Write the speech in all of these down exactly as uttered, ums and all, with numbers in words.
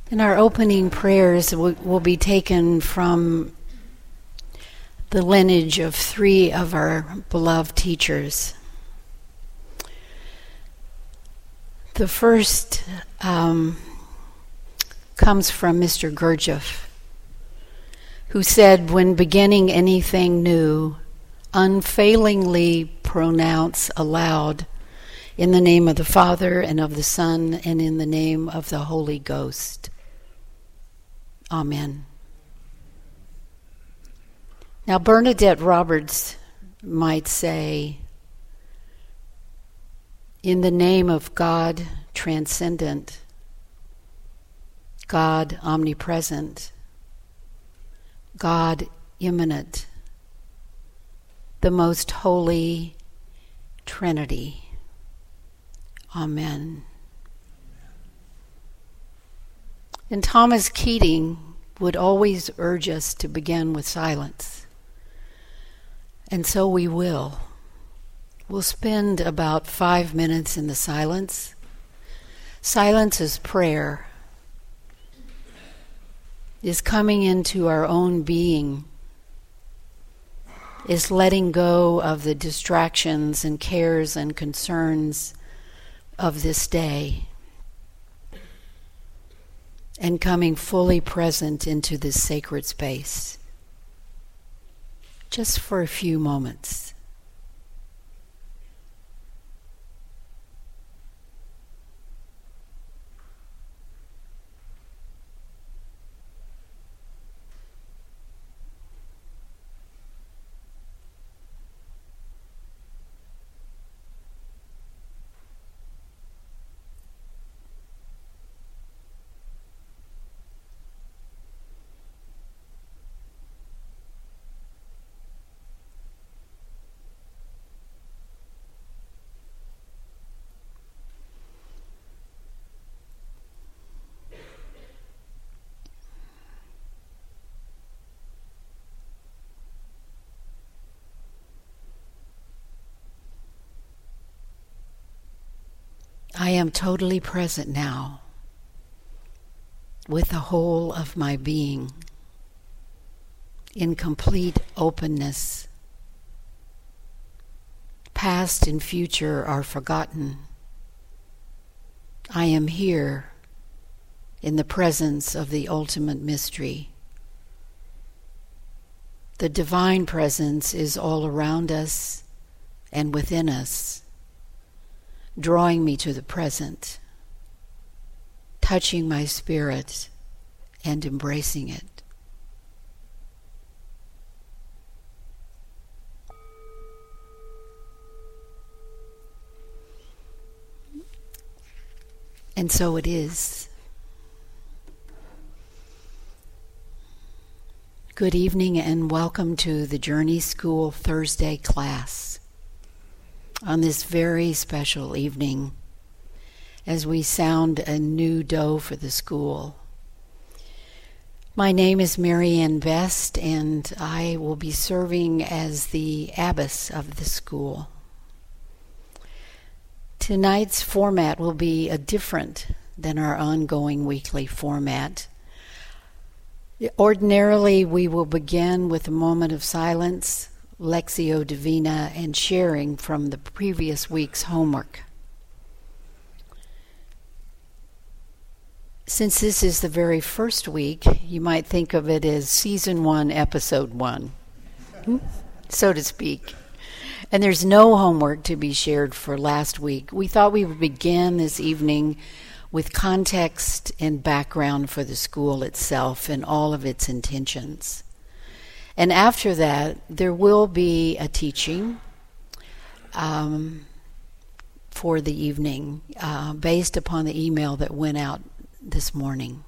And our opening prayers will, will be taken from the lineage of three of our beloved teachers. The first um, comes from Mister Gurdjieff, who said, "When beginning anything new, unfailingly pronounce aloud, in the name of the Father and of the Son and in the name of the Holy Ghost. Amen." Now, Bernadette Roberts might say, "In the name of God transcendent, God omnipresent, God immanent, the most holy Trinity. Amen." And Thomas Keating would always urge us to begin with silence. And so we will. We'll spend about five minutes in the silence. Silence is prayer, is coming into our own being, is letting go of the distractions and cares and concerns of this day, and coming fully present into this sacred space, just for a few moments. I am totally present now with the whole of my being, in complete openness. Past and future are forgotten. I am here in the presence of the ultimate mystery. The divine presence is all around us and within us, drawing me to the present, touching my spirit and embracing it. And so it is. Good evening and welcome to the Journey School Thursday class on this very special evening as we sound a new doe for the school. My name is Marianne Best, and I will be serving as the abbess of the school. Tonight's format will be a different than our ongoing weekly format. Ordinarily, we will begin with a moment of silence, Lectio Divina, and sharing from the previous week's homework. Since this is the very first week, you might think of it as season one, episode one, so to speak. And there's no homework to be shared for last week. We thought we would begin this evening with context and background for the school itself and all of its intentions. And after that, there will be a teaching um, for the evening uh, based upon the email that went out this morning.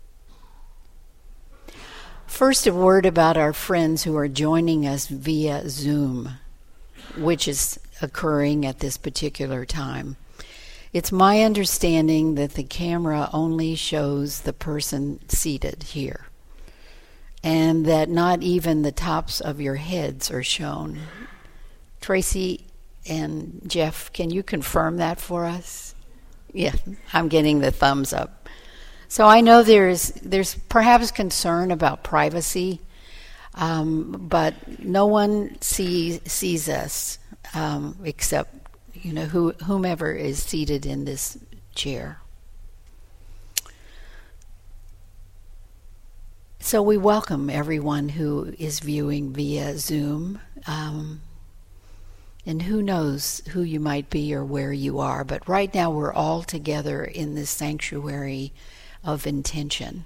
First, a word about our friends who are joining us via Zoom, which is occurring at this particular time. It's my understanding that the camera only shows the person seated here, and that not even the tops of your heads are shown. Tracy and Jeff, can you confirm that for us? Yeah, I'm getting the thumbs up. So I know there's there's perhaps concern about privacy, um, but no one sees sees us um, except you know who, whomever is seated in this chair. So we welcome everyone who is viewing via Zoom. Um, and who knows who you might be or where you are. But right now we're all together in this sanctuary of intention.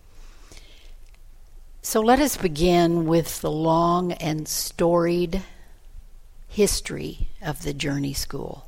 So let us begin with the long and storied history of the Journey School.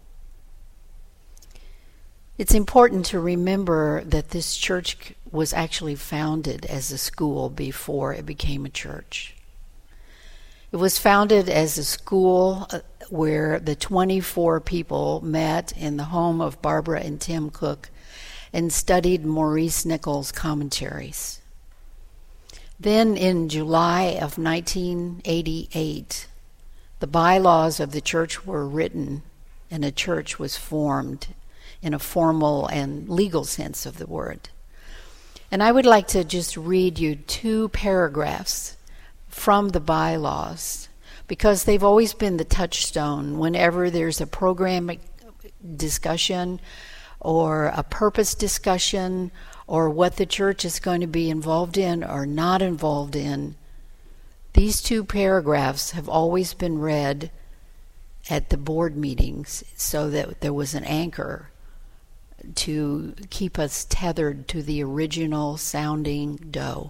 It's important to remember that this church was actually founded as a school before it became a church. It was founded as a school where the twenty-four people met in the home of Barbara and Tim Cook and studied Maurice Nicol's commentaries. Then in July of nineteen eighty-eight, the bylaws of the church were written and a church was formed in a formal and legal sense of the word. And I would like to just read you two paragraphs from the bylaws, because they've always been the touchstone whenever there's a program discussion or a purpose discussion or what the church is going to be involved in or not involved in. These two paragraphs have always been read at the board meetings so that there was an anchor to keep us tethered to the original sounding dough.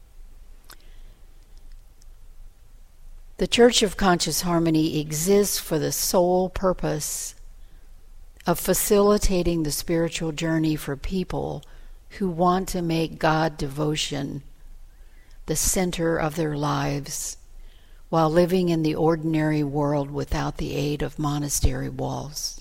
The Church of Conscious Harmony exists for the sole purpose of facilitating the spiritual journey for people who want to make God devotion the center of their lives while living in the ordinary world without the aid of monastery walls.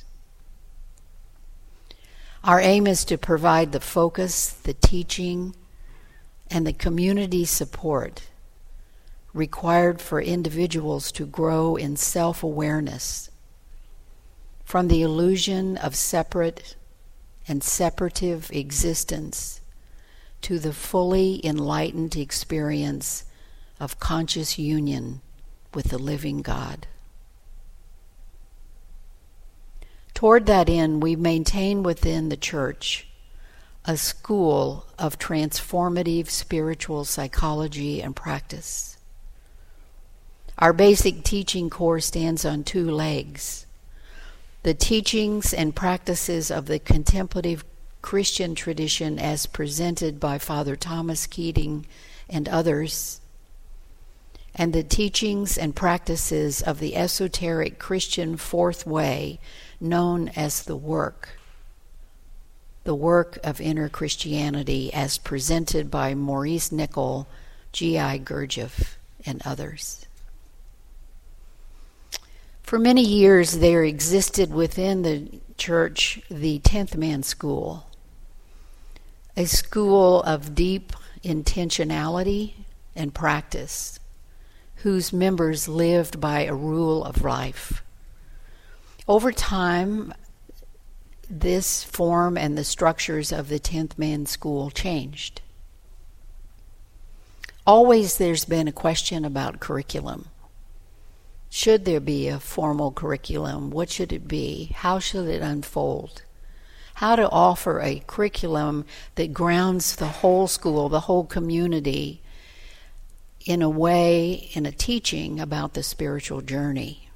Our aim is to provide the focus, the teaching, and the community support required for individuals to grow in self-awareness from the illusion of separate and separative existence to the fully enlightened experience of conscious union with the living God. Toward that end, we maintain within the church a school of transformative spiritual psychology and practice. Our basic teaching core stands on two legs: the teachings and practices of the contemplative Christian tradition as presented by Father Thomas Keating and others, and the teachings and practices of the esoteric Christian Fourth Way, known as the work, the work of inner Christianity as presented by Maurice Nicol, G I Gurdjieff, and others. For many years there existed within the church the Tenth Man School, a school of deep intentionality and practice, whose members lived by a rule of life. Over time, this form and the structures of the Tenth Man School changed. Always there's been a question about curriculum. Should there be a formal curriculum? What should it be? How should it unfold? How to offer a curriculum that grounds the whole school, the whole community, in a way, in a teaching about the spiritual journey.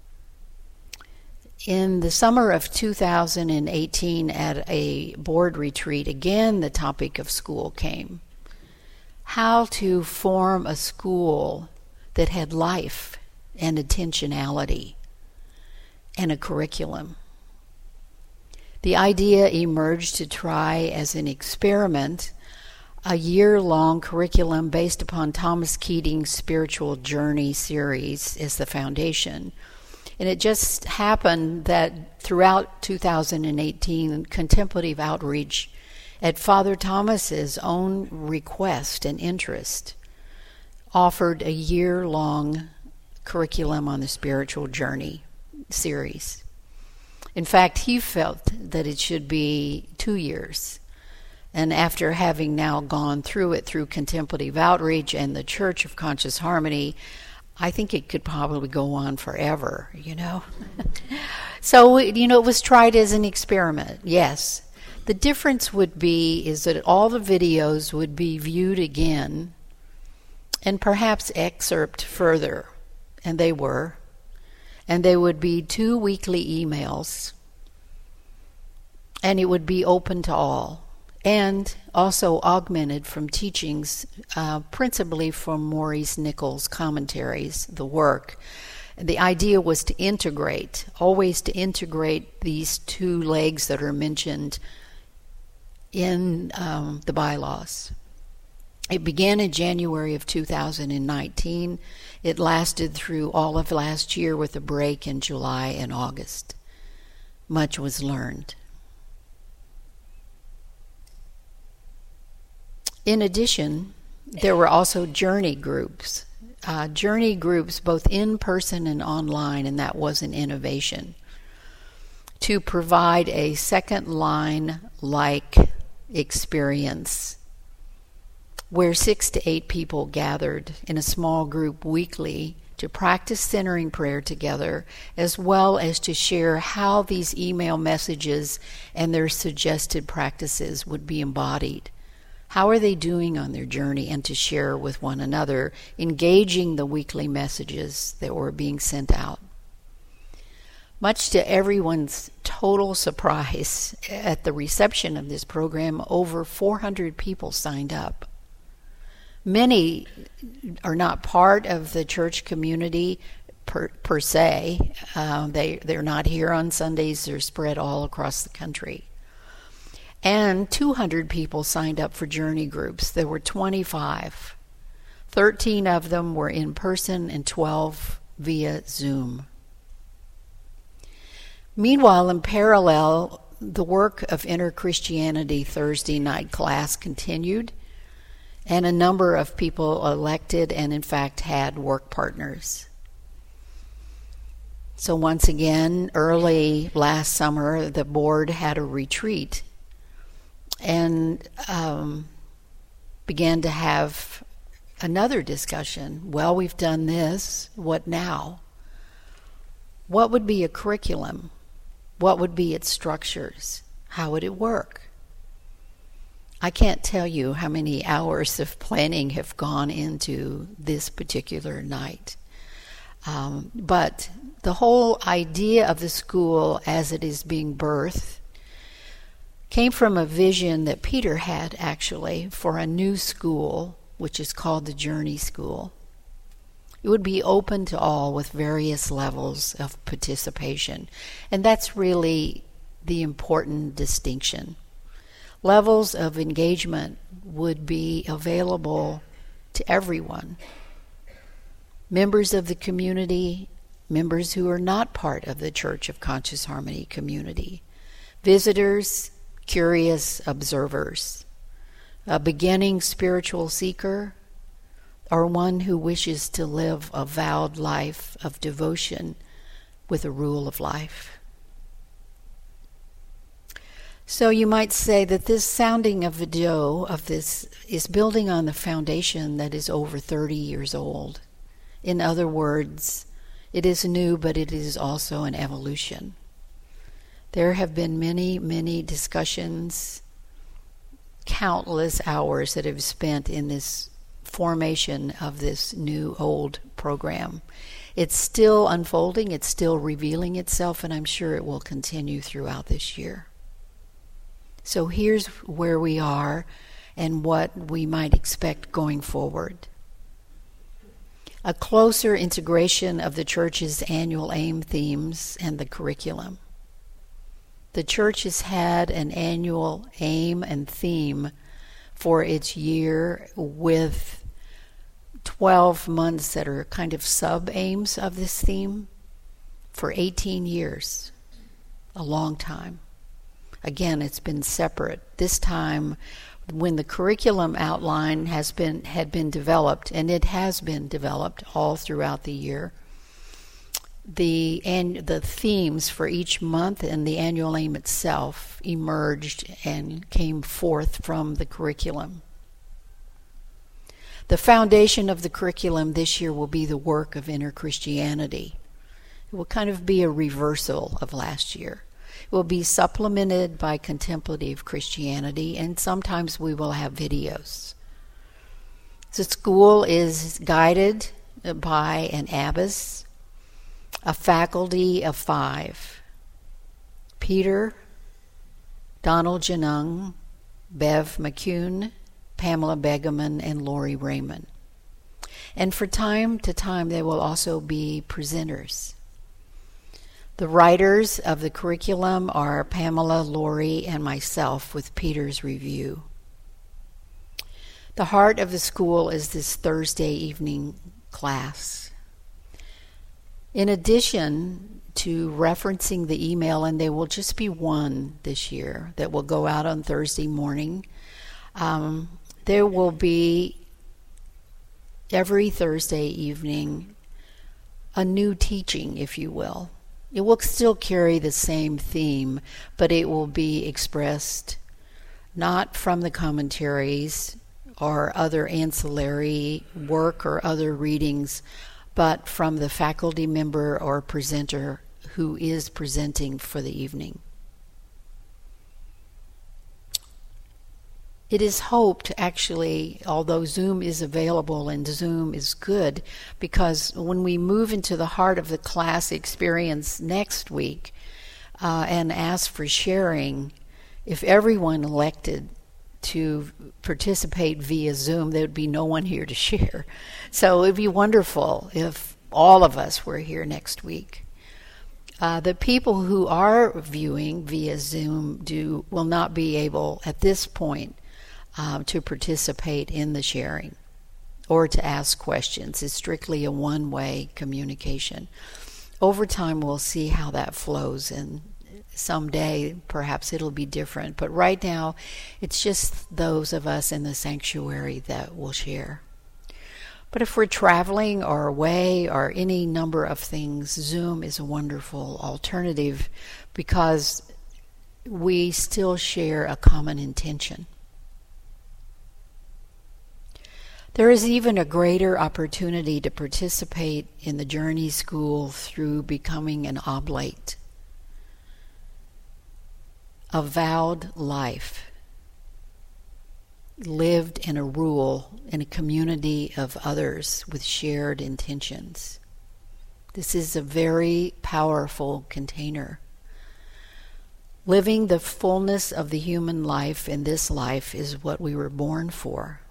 In the summer of two thousand eighteen, at a board retreat, again the topic of school came. How to form a school that had life and intentionality and a curriculum. The idea emerged to try as an experiment a year-long curriculum based upon Thomas Keating's Spiritual Journey series as the foundation. And it just happened that throughout two thousand eighteen, contemplative outreach at Father Thomas's own request and interest offered a year-long curriculum on the Spiritual Journey series. In fact, he felt that it should be two years And after having now gone through it through Contemplative Outreach and the Church of Conscious Harmony, I think it could probably go on forever, you know. So, you know, it was tried as an experiment, yes. The difference would be is that all the videos would be viewed again and perhaps excerpt further, and they were. And they would be two weekly emails, and it would be open to all, and also augmented from teachings, uh, principally from Maurice Nichols' commentaries, the work. The idea was to integrate, always to integrate these two legs that are mentioned in um, the bylaws. It began in January of two thousand nineteen. It lasted through all of last year with a break in July and August. Much was learned. In addition, there were also journey groups. Uh, journey groups both in person and online, and that was an innovation, to provide a second line-like experience where six to eight people gathered in a small group weekly to practice centering prayer together, as well as to share how these email messages and their suggested practices would be embodied. How are they doing on their journey, and to share with one another, engaging the weekly messages that were being sent out. Much to everyone's total surprise, at the reception of this program, over four hundred people signed up. Many are not part of the church community per, per se. Uh, they, they're not here on Sundays. They're spread all across the country. And two hundred people signed up for journey groups. There were twenty-five. thirteen of them were in person and twelve via Zoom. Meanwhile, in parallel, the work of Inner Christianity Thursday night class continued, and a number of people elected and in fact had work partners. So once again, early last summer, the board had a retreat and um, began to have another discussion. Well, we've done this, what now? What would be a curriculum? What would be its structures? How would it work? I can't tell you how many hours of planning have gone into this particular night. Um, but the whole idea of the school as it is being birthed came from a vision that Peter had, actually, for a new school, which is called the Journey School. It would be open to all with various levels of participation. And that's really the important distinction. Levels of engagement would be available to everyone. Members of the community, members who are not part of the Church of Conscious Harmony community, visitors, curious observers, a beginning spiritual seeker, or one who wishes to live a vowed life of devotion with a rule of life. So you might say that this sounding of video of this is building on the foundation that is over thirty years old. In other words, it is new, but it is also an evolution. There have been many, many discussions, countless hours that have spent in this formation of this new old program. It's still unfolding, it's still revealing itself, and I'm sure it will continue throughout this year. So here's where we are and what we might expect going forward. A closer integration of the Church's annual AIM themes and the curriculum. The Church has had an annual aim and theme for its year with twelve months that are kind of sub-aims of this theme for eighteen years, a long time. Again, it's been separate. This time, when the curriculum outline has been had been developed, and it has been developed all throughout the year, the and the themes for each month and the annual aim itself emerged and came forth from the curriculum. The foundation of the curriculum this year will be the work of inner Christianity. It will kind of be a reversal of last year. It will be supplemented by contemplative Christianity, and sometimes we will have videos. The school is guided by an abbess, a faculty of five: Peter, Donald Janung, Bev McCune, Pamela Begeman, and Lori Raymond. And for time to time, there will also be presenters. The writers of the curriculum are Pamela, Lori, and myself, with Peter's review. The heart of the school is this Thursday evening class. In addition to referencing the email, and there will just be one this year that will go out on Thursday morning, um, there will be every Thursday evening a new teaching, if you will. It will still carry the same theme, but it will be expressed not from the commentaries or other ancillary work or other readings, but from the faculty member or presenter who is presenting for the evening. It is hoped, actually, although Zoom is available and Zoom is good, because when we move into the heart of the class experience next week uh, and ask for sharing, if everyone elected to participate via Zoom, there would be no one here to share. So it would be wonderful if all of us were here next week. Uh, the people who are viewing via Zoom do will not be able, at this point, Uh, to participate in the sharing or to ask questions. It's strictly a one-way communication. Over time, we'll see how that flows, and someday perhaps it'll be different. But right now, it's just those of us in the sanctuary that will share. But if we're traveling or away or any number of things, Zoom is a wonderful alternative because we still share a common intention. There is even a greater opportunity to participate in the Journey School through becoming an oblate. A vowed life lived in a rule in a community of others with shared intentions. This is a very powerful container. Living the fullness of the human life in this life is what we were born for.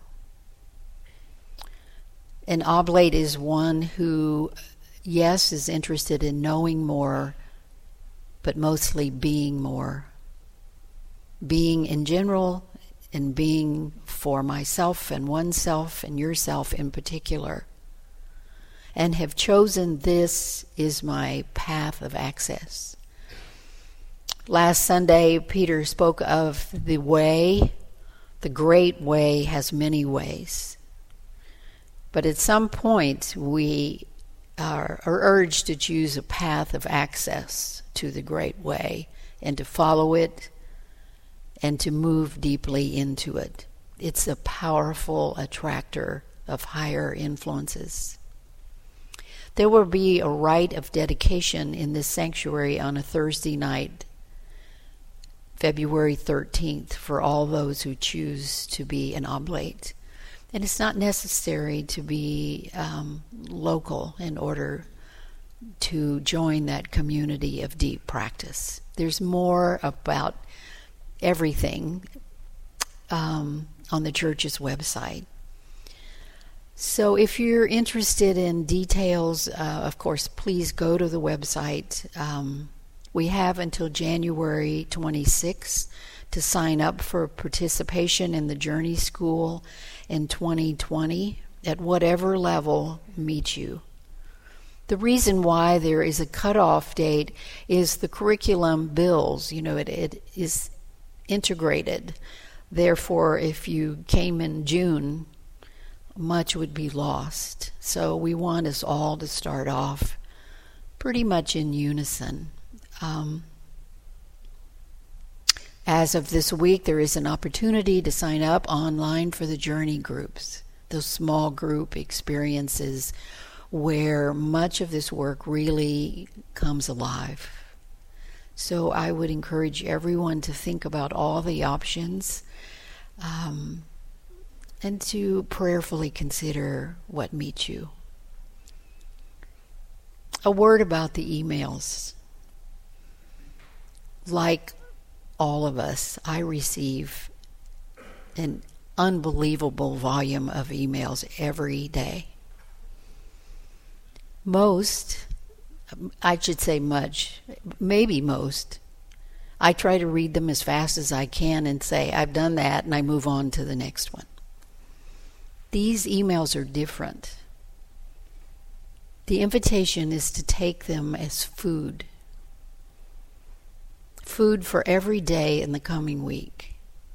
An oblate is one who, yes, is interested in knowing more, but mostly being more. Being in general, and being for myself and oneself and yourself in particular. And have chosen this is my path of access. Last Sunday, Peter spoke of the way. The great way has many ways. But at some point, we are, are urged to choose a path of access to the great way and to follow it and to move deeply into it. It's a powerful attractor of higher influences. There will be a rite of dedication in this sanctuary on a Thursday night, February thirteenth, for all those who choose to be an oblate. And it's not necessary to be um, local in order to join that community of deep practice. There's more about everything um, on the church's website. So if you're interested in details, uh, of course, please go to the website. Um, we have until January twenty-sixth to sign up for participation in the Journey School in twenty twenty at whatever level meets you. The reason why there is a cutoff date is the curriculum bills. You know, it, it is integrated. Therefore, if you came in June, much would be lost. So we want us all to start off pretty much in unison. Um, as of this week, there is an opportunity to sign up online for the journey groups, those small group experiences where much of this work really comes alive. So I would encourage everyone to think about all the options um, and to prayerfully consider what meets you. A word about the emails. Like all of us, I receive an unbelievable volume of emails every day. Most, I should say much, maybe most, I try to read them as fast as I can and say, I've done that, and I move on to the next one. These emails are different. The invitation is to take them as food. Food for every day in the coming week.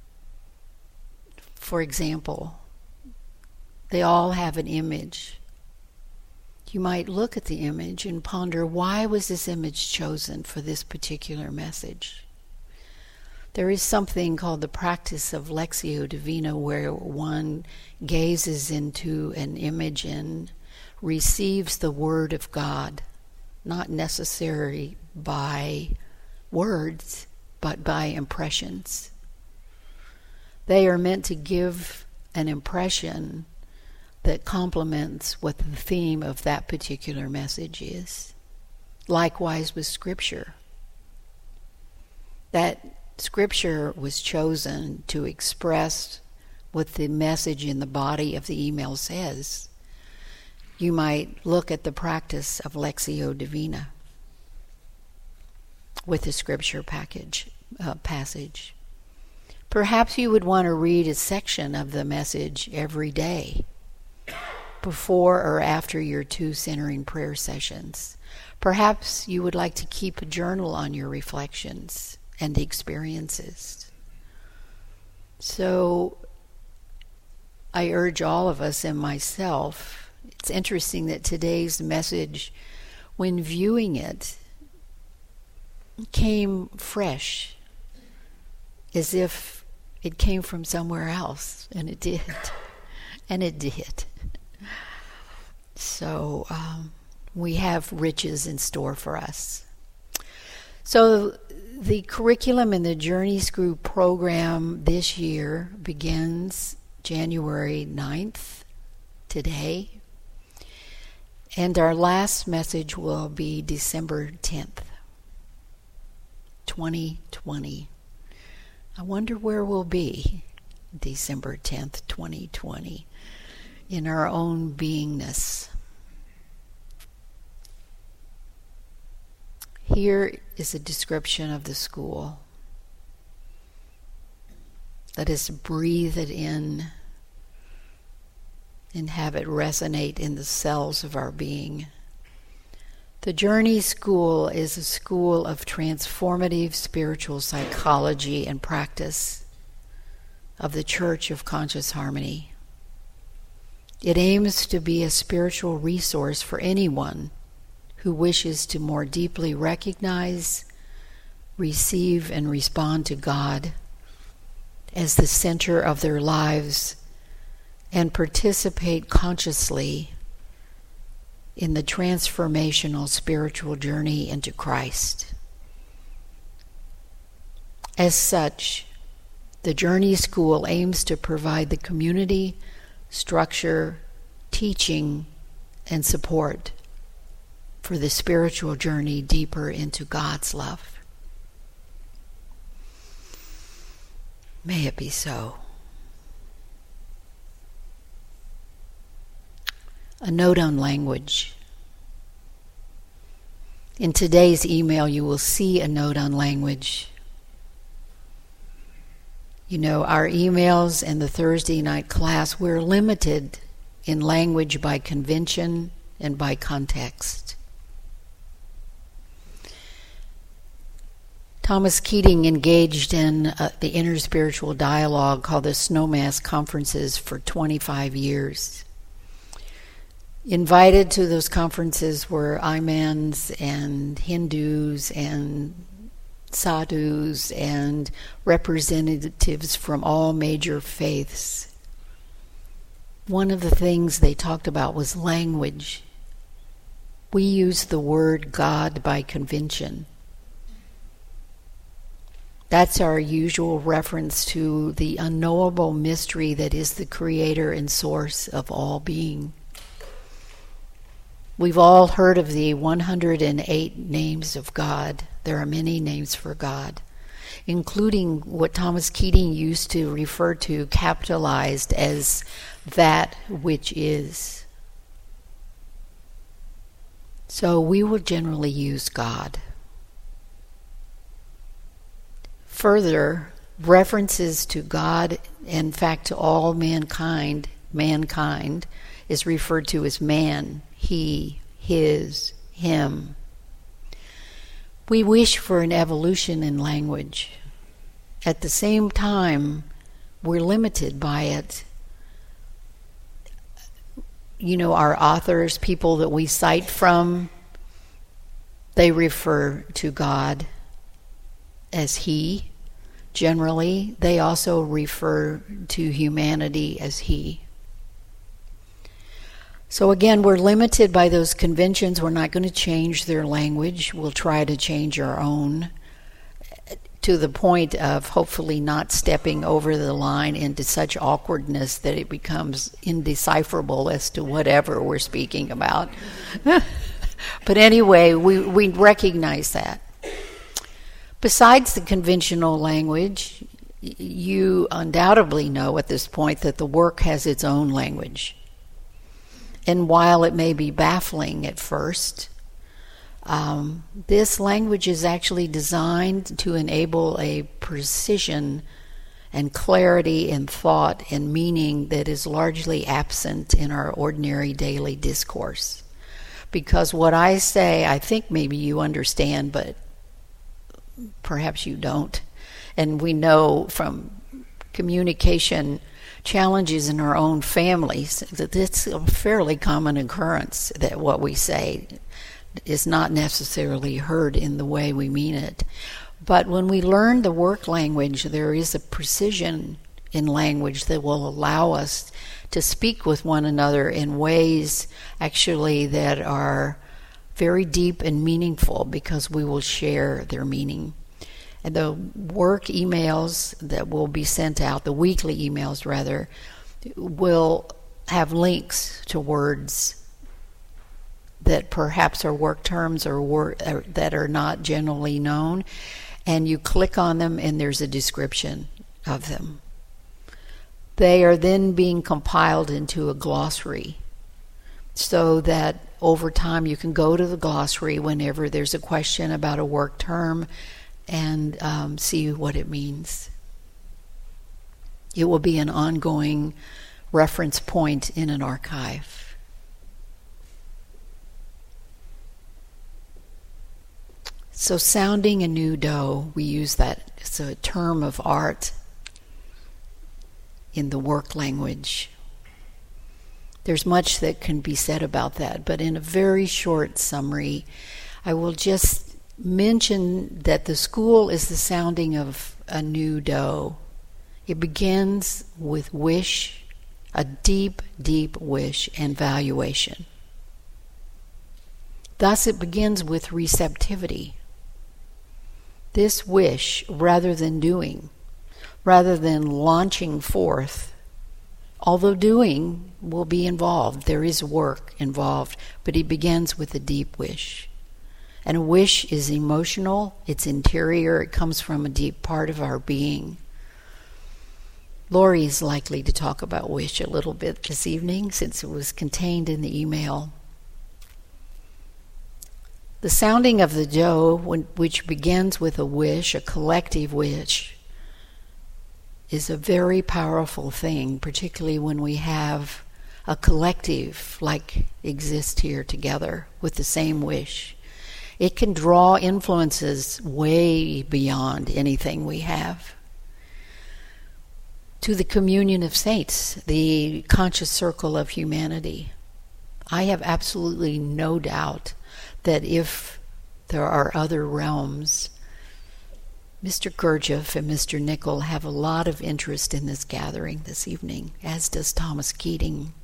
For example, they all have an image. You might look at the image and ponder, why was this image chosen for this particular message? There is something called the practice of Lectio Divina, where one gazes into an image and receives the Word of God, not necessarily by words, but by impressions. They are meant to give an impression that complements what the theme of that particular message is. Likewise with Scripture. That Scripture was chosen to express what the message in the body of the email says. You might look at the practice of Lectio Divina with the Scripture package uh, passage. Perhaps you would want to read a section of the message every day, before or after your two centering prayer sessions. Perhaps you would like to keep a journal on your reflections and experiences. So I urge all of us and myself, it's interesting that today's message, when viewing it, came fresh, as if it came from somewhere else, and it did. And it did. So um, we have riches in store for us. So the curriculum in the Journey School program this year begins January ninth, today. And our last message will be December tenth, twenty twenty. I wonder where we'll be December tenth, twenty twenty. In our own beingness. Here is a description of the school. Let us breathe it in and have it resonate in the cells of our being. The Journey School is a school of transformative spiritual psychology and practice of the Church of Conscious Harmony. It aims to be a spiritual resource for anyone who wishes to more deeply recognize, receive, and respond to God as the center of their lives and participate consciously in the transformational spiritual journey into Christ. As such, the Journey School aims to provide the community, structure, teaching, and support for the spiritual journey deeper into God's love. May it be so. A note on language. In today's email, you will see a note on language. You know, our emails and the Thursday night class, we're limited in language by convention and by context. Thomas Keating engaged in uh, the inner spiritual dialogue called the Snowmass Conferences for twenty-five years. Invited to those conferences were Imams and Hindus and sadhus and representatives from all major faiths. One of the things they talked about was language. We use the word God by convention. That's our usual reference to the unknowable mystery that is the creator and source of all being. We've all heard of the one hundred eight names of God. There are many names for God, including what Thomas Keating used to refer to, capitalized as that which is. So we will generally use God. Further, references to God, in fact to all mankind, mankind is referred to as man, he, his, him. We wish for an evolution in language. At the same time, we're limited by it. You know, our authors, people that we cite from, they refer to God as he. Generally, they also refer to humanity as he. So again, we're limited by those conventions. We're not going to change their language. We'll try to change our own, to the point of hopefully not stepping over the line into such awkwardness that it becomes indecipherable as to whatever we're speaking about. But anyway, we, we recognize that. Besides the conventional language, you undoubtedly know at this point that the work has its own language. And while it may be baffling at first, um, this language is actually designed to enable a precision and clarity in thought and meaning that is largely absent in our ordinary daily discourse. Because what I say, I think maybe you understand, but perhaps you don't. And we know from communication challenges in our own families that it's a fairly common occurrence that what we say is not necessarily heard in the way we mean it. But when we learn the work language, there is a precision in language that will allow us to speak with one another in ways actually that are very deep and meaningful because we will share their meaning. And the work emails that will be sent out, the weekly emails rather, will have links to words that perhaps are work terms or wor- or that are not generally known. And you click on them and there's a description of them. They are then being compiled into a glossary so that over time you can go to the glossary whenever there's a question about a work term and um, see what it means. It will be an ongoing reference point in an archive. So sounding a new dough, we use that as a term of art in the work language. There's much that can be said about that, but in a very short summary, I will just mention that the school is the sounding of a new dough. It begins with wish, a deep, deep wish and valuation. Thus it begins with receptivity. This wish, rather than doing, rather than launching forth, although doing will be involved, there is work involved, but it begins with a deep wish. And a wish is emotional, it's interior, it comes from a deep part of our being. Lori is likely to talk about wish a little bit this evening since it was contained in the email. The sounding of the dough, which begins with a wish, a collective wish, is a very powerful thing, particularly when we have a collective like exists here together with the same wish. It can draw influences way beyond anything we have. To the communion of saints, the conscious circle of humanity. I have absolutely no doubt that if there are other realms, Mister Gurdjieff and Mister Nickel have a lot of interest in this gathering this evening, as does Thomas Keating.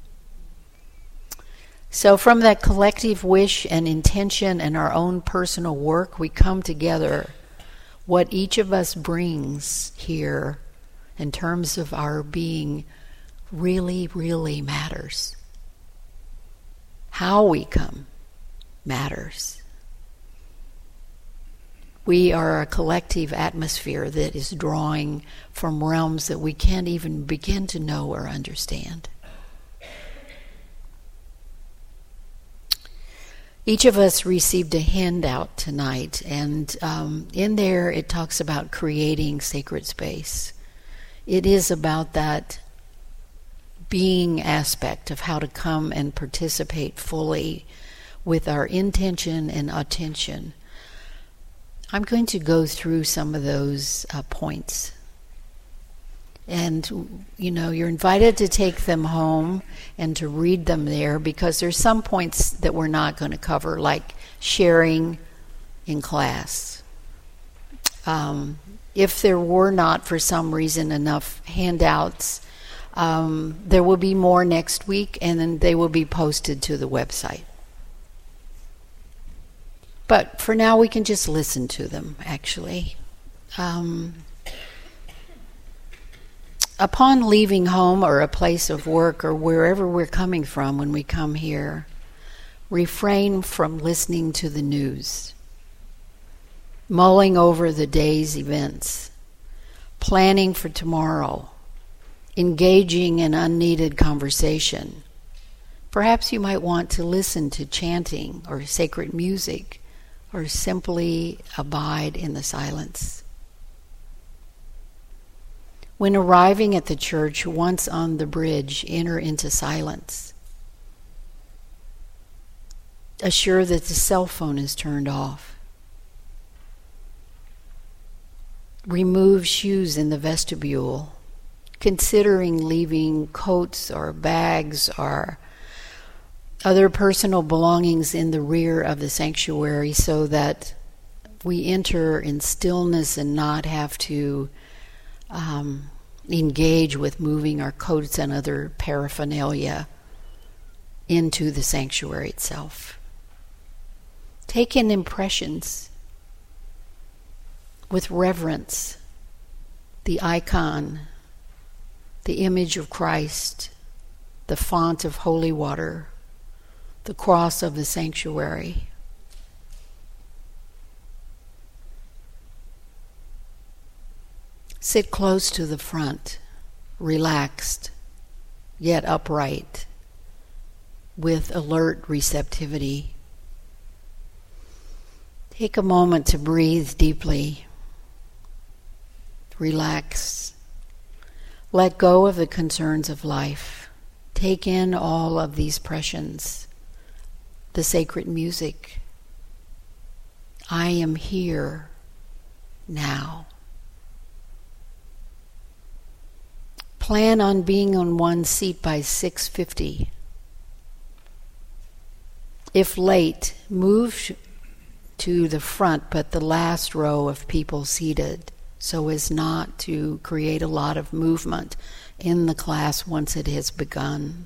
So from that collective wish and intention and our own personal work, we come together. What each of us brings here in terms of our being really, really matters. How we come matters. We are a collective atmosphere that is drawing from realms that we can't even begin to know or understand. Each of us received a handout tonight, and um, in there it talks about creating sacred space. It is about that being aspect of how to come and participate fully with our intention and attention. I'm going to go through some of those uh, points. And, you know, you're invited to take them home and to read them there, because there's some points that we're not going to cover, like sharing in class. Um, if there were not, for some reason, enough handouts, um, there will be more next week, and then they will be posted to the website. But for now, we can just listen to them, actually. Um, upon leaving home or a place of work or wherever we're coming from when we come here, refrain from listening to the news, mulling over the day's events, planning for tomorrow, engaging in unneeded conversation. Perhaps you might want to listen to chanting or sacred music, or simply abide in the silence. When arriving at the church, once on the bridge, enter into silence. Assure that the cell phone is turned off. Remove shoes in the vestibule, considering leaving coats or bags or other personal belongings in the rear of the sanctuary, so that we enter in stillness and not have to um, engage with moving our coats and other paraphernalia into the sanctuary itself. Take in impressions with reverence, the icon, the image of Christ, the font of holy water, the cross of the sanctuary. Sit close to the front, relaxed, yet upright, with alert receptivity. Take a moment to breathe deeply. Relax. Let go of the concerns of life. Take in all of these pressions. The sacred music. I am here now. Plan on being on one seat by six fifty. If late, move to the front, but the last row of people seated, so as not to create a lot of movement in the class once it has begun.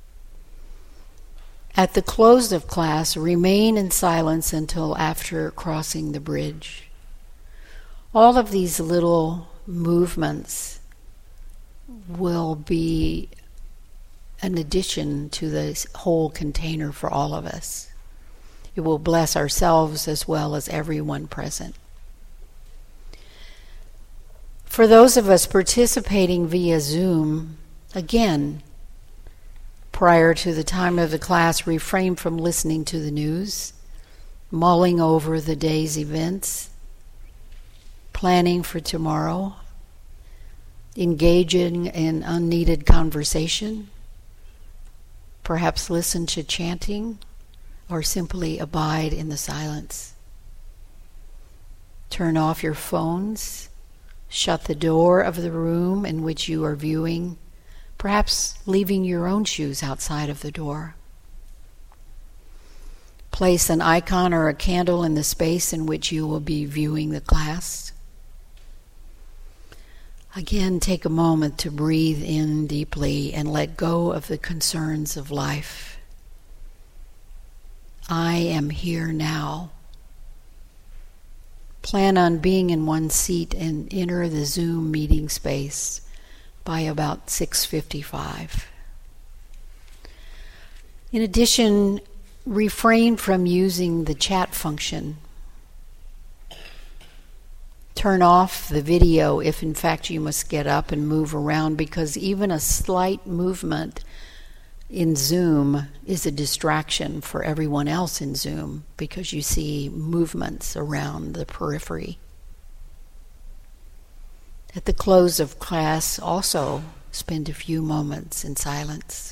At the close of class, remain in silence until after crossing the bridge. All of these little movements will be an addition to the whole container for all of us. It will bless ourselves as well as everyone present. For those of us participating via Zoom, again, prior to the time of the class, refrain from listening to the news, mulling over the day's events, planning for tomorrow, engaging in unneeded conversation, perhaps listen to chanting, or simply abide in the silence. Turn off your phones, shut the door of the room in which you are viewing, perhaps leaving your own shoes outside of the door. place an icon or a candle in the space in which you will be viewing the class. Again, take a moment to breathe in deeply and let go of the concerns of life. I am here now. Plan on being in one seat and enter the Zoom meeting space by about six fifty-five. In addition, refrain from using the chat function. Turn off the video if in fact you must get up and move around, because even a slight movement in Zoom is a distraction for everyone else in Zoom, because you see movements around the periphery. At the close of class, also spend a few moments in silence.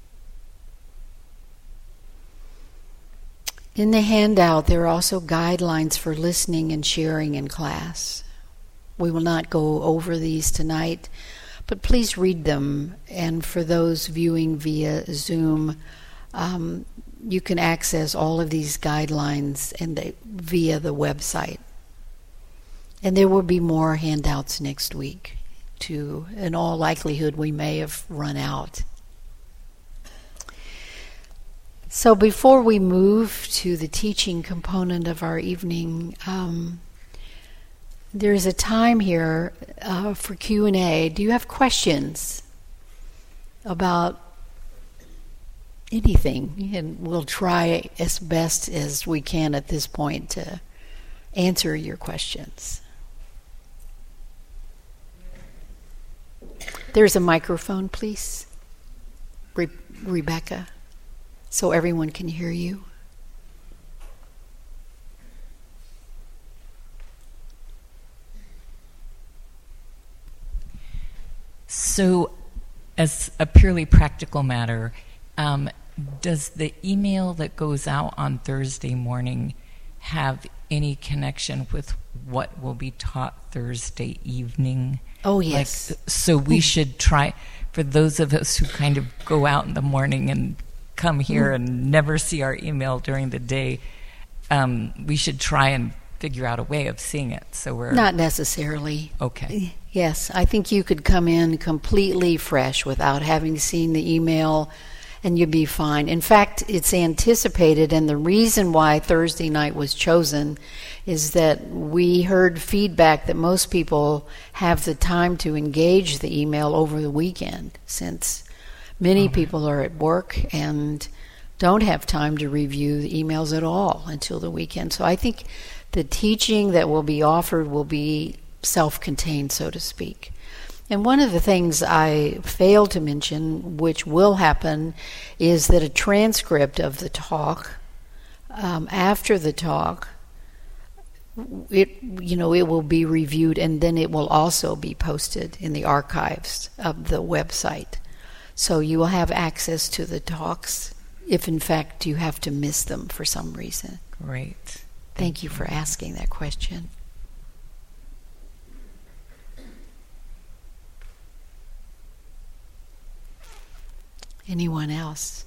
In the handout, there are also guidelines for listening and sharing in class. We will not go over these tonight, but please read them. And for those viewing via Zoom, um, you can access all of these guidelines and they, via the website. And there will be more handouts next week, too. In all likelihood, we may have run out. So before we move to the teaching component of our evening, um, there's a time here uh, for Q and A. Do you have questions about anything? And we'll try as best as we can at this point to answer your questions. There's a microphone, please. Re- Rebecca. So everyone can hear you. So, as a purely practical matter, um, does the email that goes out on Thursday morning have any connection with what will be taught Thursday evening? Oh, yes. Like, so we should try, for those of us who kind of go out in the morning and come here mm. and never see our email during the day, um, we should try and figure out a way of seeing it. So we're not necessarily. Okay. Yes, I think you could come in completely fresh without having seen the email, and you'd be fine. In fact, it's anticipated, and the reason why Thursday night was chosen is that we heard feedback that most people have the time to engage the email over the weekend, since many okay. people are at work and don't have time to review the emails at all until the weekend. So I think the teaching that will be offered will be self-contained, so to speak. And one of the things I failed to mention, which will happen, is that a transcript of the talk, um, after the talk, it you know it will be reviewed, and then it will also be posted in the archives of the website. So you will have access to the talks if in fact you have to miss them for some reason. Great. Thank, Thank you you for asking that question. Anyone else?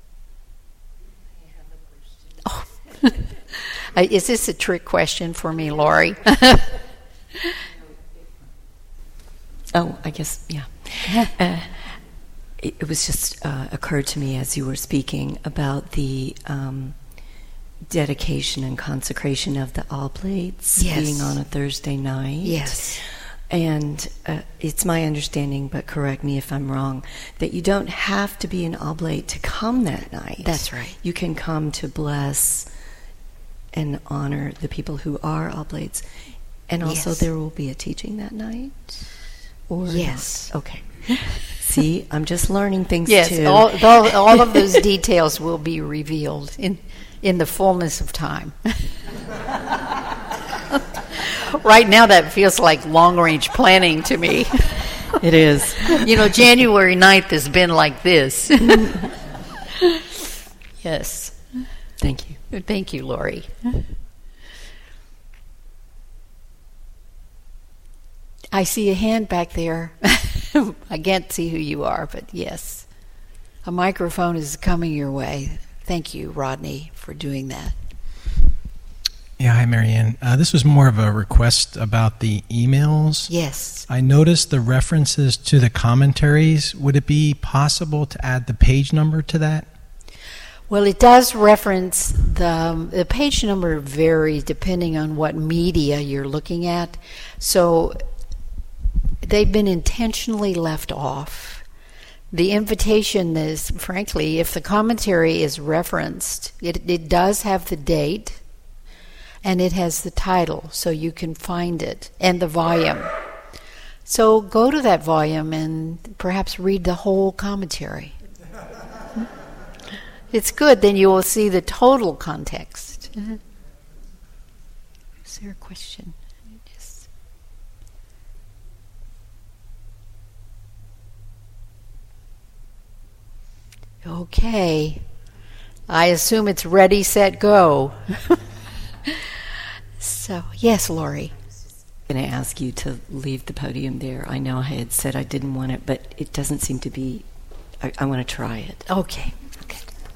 I have a question. Oh. Is this a trick question for me, Lori? Oh, I guess, yeah. Uh, it, it was just uh, occurred to me as you were speaking about the um, dedication and consecration of the Oblates yes. being on a Thursday night. Yes. And uh, it's my understanding, but correct me if I'm wrong, that you don't have to be an Oblate to come that night. That's right. You can come to bless and honor the people who are Oblates. And also yes. there will be a teaching that night? Or yes. Not? Okay. See, I'm just learning things yes, too. All, all, all of those details will be revealed in, in the fullness of time. Right now, that feels like long-range planning to me. It is. You know, January ninth has been like this. Yes. Thank you. Thank you, Lori. I see a hand back there. I can't see who you are, but yes. A microphone is coming your way. thank you, Rodney, for doing that. Yeah, hi, Marianne. Uh, this was more of a request about the emails. Yes. I noticed the references to the commentaries. Would it be possible to add the page number to that? Well, it does reference the, um, the page number varies depending on what media you're looking at. So they've been intentionally left off. The invitation is, frankly, if the commentary is referenced, it, it does have the date and it has the title, so you can find it, and the volume. So go to that volume and perhaps read the whole commentary. It's good, then you will see the total context. Mm-hmm. Is there a question? Yes. Okay. I assume it's ready, set, go. So, yes, Lori. I'm going to ask you to leave the podium there. I know I had said I didn't want it, but it doesn't seem to be. I, I want to try it. Okay. Okay.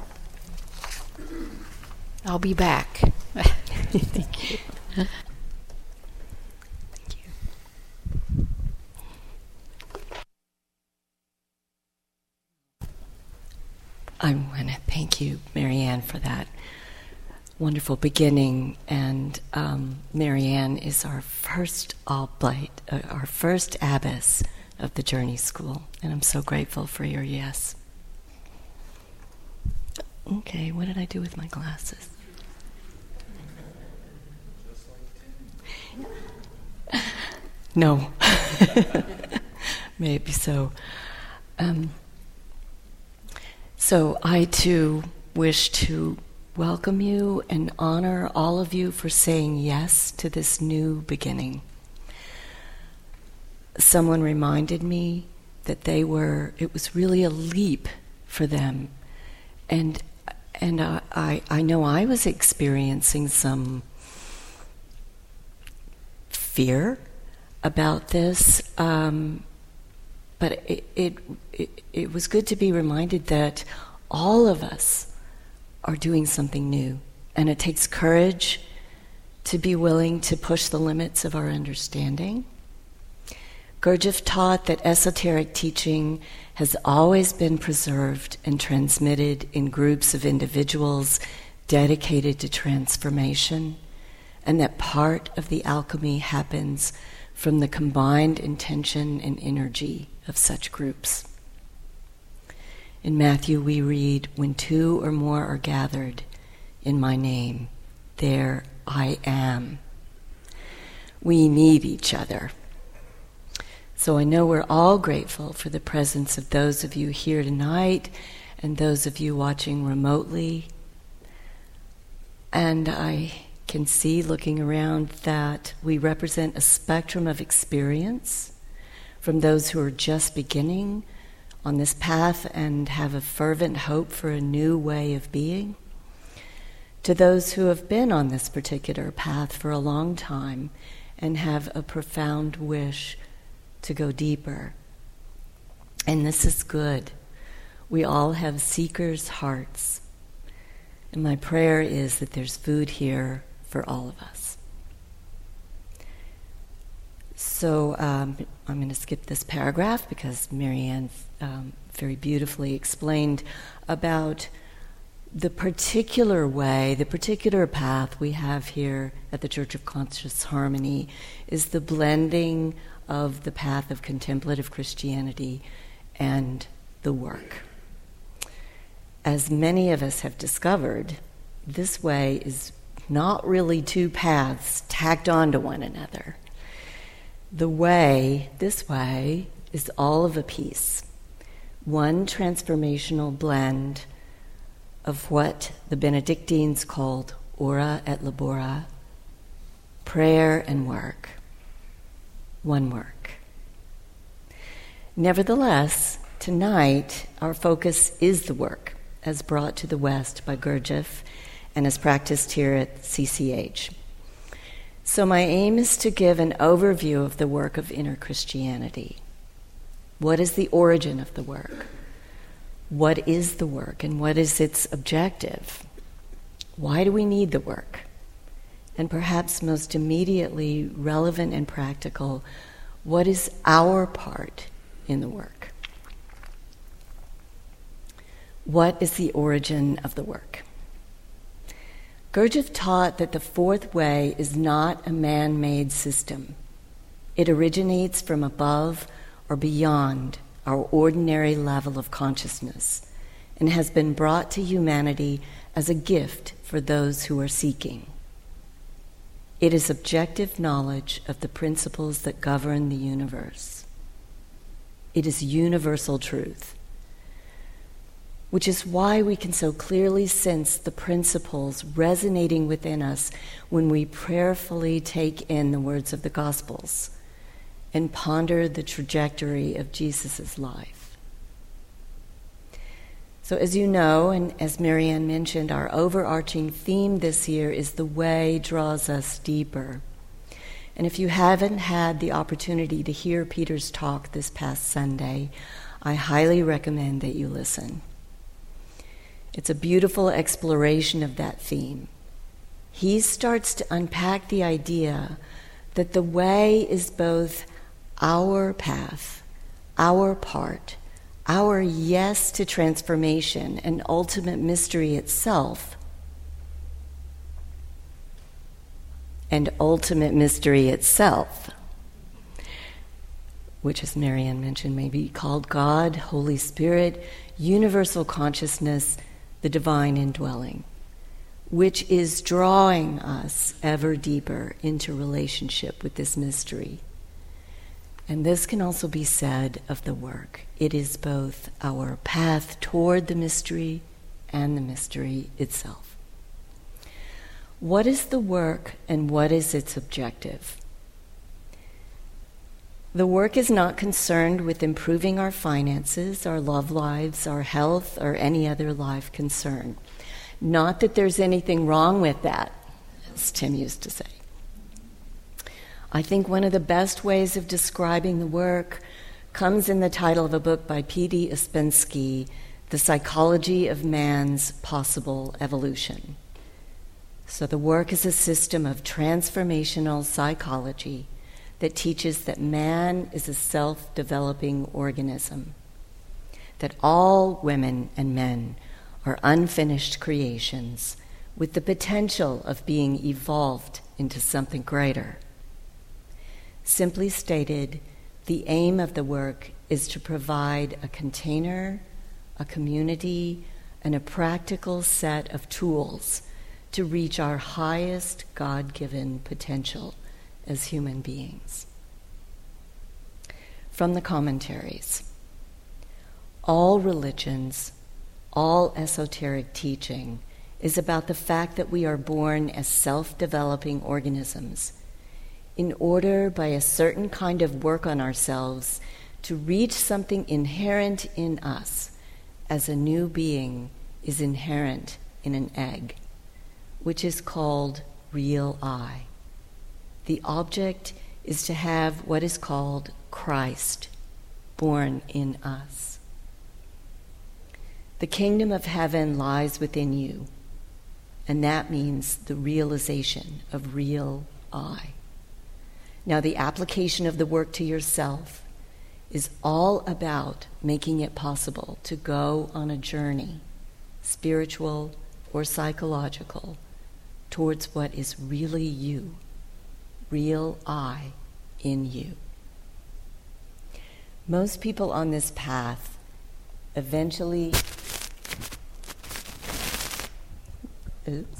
I'll be back. Thank you. Thank you. I want to thank you, Marianne, for that wonderful beginning. And um, Marianne is our first Albright, uh, our first abbess of the Journey School, and I'm so grateful for your yes. Okay, what did I do with my glasses? No. Maybe so. Um, so I too wish to welcome you and honor all of you for saying yes to this new beginning. Someone reminded me that they were, it was really a leap for them. And and I, I, I know I was experiencing some fear about this, um, but it, it, it, it was good to be reminded that all of us are doing something new, and it takes courage to be willing to push the limits of our understanding. Gurdjieff taught that esoteric teaching has always been preserved and transmitted in groups of individuals dedicated to transformation, and that part of the alchemy happens from the combined intention and energy of such groups. In Matthew we read, "When two or more are gathered in my name, there I am." We need each other. So I know we're all grateful for the presence of those of you here tonight and those of you watching remotely. And I can see, looking around, that we represent a spectrum of experience, from those who are just beginning on this path and have a fervent hope for a new way of being, to those who have been on this particular path for a long time and have a profound wish to go deeper. And this is good. We all have seekers' hearts. And my prayer is that there's food here for all of us. So um, I'm going to skip this paragraph because Marianne um, very beautifully explained about the particular way, the particular path we have here at the Church of Conscious Harmony is the blending of the path of contemplative Christianity and the work. As many of us have discovered, this way is not really two paths tacked onto one another. The way, this way, is all of a piece. One transformational blend of what the Benedictines called ora et labora, prayer and work. One work. Nevertheless, tonight our focus is the work as brought to the West by Gurdjieff and as practiced here at C C H. So my aim is to give an overview of the work of inner Christianity. What is the origin of the work? What is the work and what is its objective? Why do we need the work? And perhaps most immediately relevant and practical, what is our part in the work? What is the origin of the work? Gurdjieff taught that the fourth way is not a man-made system. It originates from above or beyond our ordinary level of consciousness and has been brought to humanity as a gift for those who are seeking. It is objective knowledge of the principles that govern the universe. It is universal truth, which is why we can so clearly sense the principles resonating within us when we prayerfully take in the words of the Gospels and ponder the trajectory of Jesus' life. So as you know, and as Marianne mentioned, our overarching theme this year is the way draws us deeper. And if you haven't had the opportunity to hear Peter's talk this past Sunday, I highly recommend that you listen. It's a beautiful exploration of that theme. He starts to unpack the idea that the way is both our path, our part, our yes to transformation and ultimate mystery itself, and ultimate mystery itself, which, as Marianne mentioned, may be called God, Holy Spirit, universal consciousness, the divine indwelling, which is drawing us ever deeper into relationship with this mystery. And this can also be said of the work. It is both our path toward the mystery and the mystery itself. What is the work and what is its objective? The work is not concerned with improving our finances, our love lives, our health, or any other life concern. Not that there's anything wrong with that, as Tim used to say. I think one of the best ways of describing the work comes in the title of a book by P D Ouspensky, The Psychology of Man's Possible Evolution. So the work is a system of transformational psychology that teaches that man is a self-developing organism, that all women and men are unfinished creations with the potential of being evolved into something greater. Simply stated, the aim of the work is to provide a container, a community, and a practical set of tools to reach our highest God-given potential as human beings. From the commentaries, all religions, all esoteric teaching is about the fact that we are born as self-developing organisms in order, by a certain kind of work on ourselves, to reach something inherent in us, as a new being is inherent in an egg, which is called real I. The object is to have what is called Christ born in us. The kingdom of heaven lies within you, and that means the realization of real I. Now, the application of the work to yourself is all about making it possible to go on a journey, spiritual or psychological, towards what is really you, real I in you. Most people on this path eventually... Oops.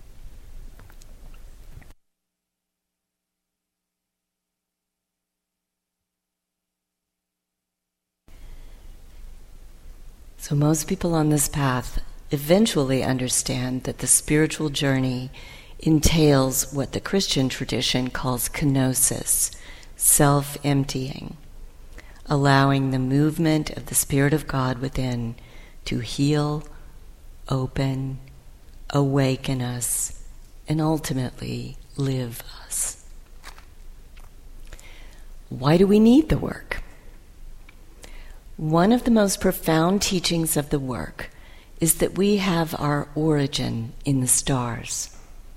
So most people on this path eventually understand that the spiritual journey entails what the Christian tradition calls kenosis, self-emptying, allowing the movement of the Spirit of God within to heal, open, awaken us, and ultimately live us. Why do we need the work? one of the most profound teachings of the work is that we have our origin in the stars.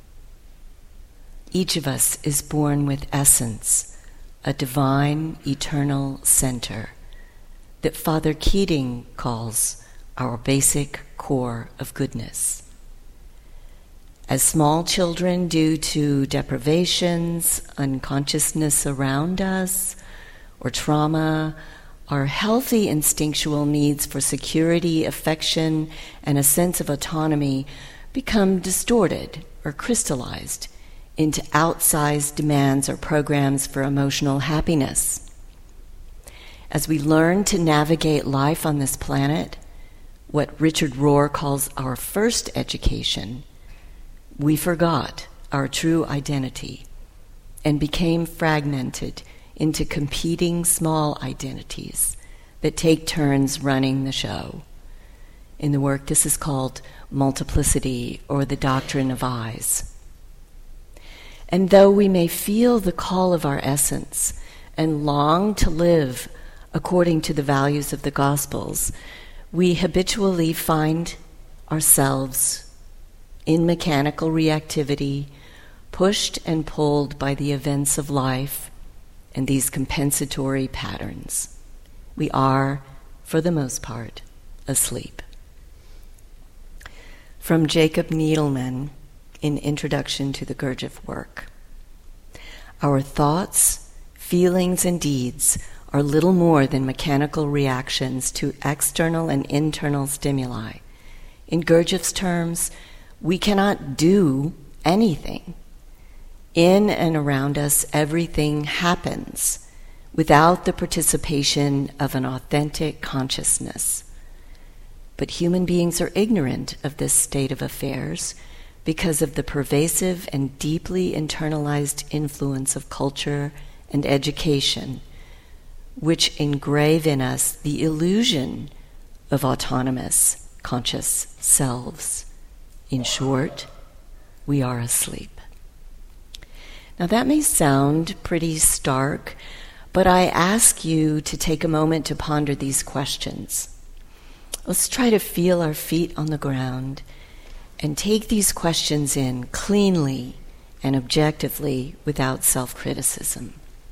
Each of us is born with essence, a divine, eternal center that Father Keating calls our basic core of goodness. As small children, due to deprivations, unconsciousness around us, or trauma, our healthy instinctual needs for security, affection, and a sense of autonomy become distorted or crystallized into outsized demands or programs for emotional happiness. As we learn to navigate life on this planet, what Richard Rohr calls our first education, we forgot our true identity and became fragmented into competing small identities that take turns running the show. In the work, this is called multiplicity, or the doctrine of I's. And though we may feel the call of our essence and long to live according to the values of the Gospels, we habitually find ourselves in mechanical reactivity, pushed and pulled by the events of life and these compensatory patterns. We are, for the most part, asleep. From Jacob Needleman in Introduction to the Gurdjieff Work. Our thoughts, feelings, and deeds are little more than mechanical reactions to external and internal stimuli. In Gurdjieff's terms, we cannot do anything. In and around us, everything happens without the participation of an authentic consciousness. But human beings are ignorant of this state of affairs because of the pervasive and deeply internalized influence of culture and education, which engrave in us the illusion of autonomous, conscious selves. In short, we are asleep. Now that may sound pretty stark, but I ask you to take a moment to ponder these questions. Let's try to feel our feet on the ground and take these questions in cleanly and objectively without self-criticism.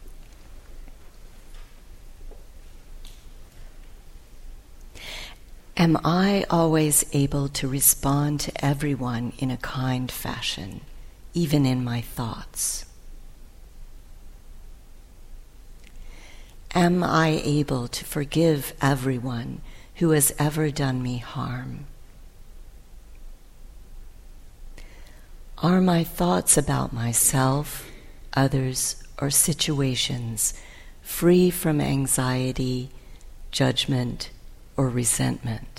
Am I always able to respond to everyone in a kind fashion, even in my thoughts? Am I able to forgive everyone who has ever done me harm? Are my thoughts about myself, others, or situations free from anxiety, judgment, or resentment?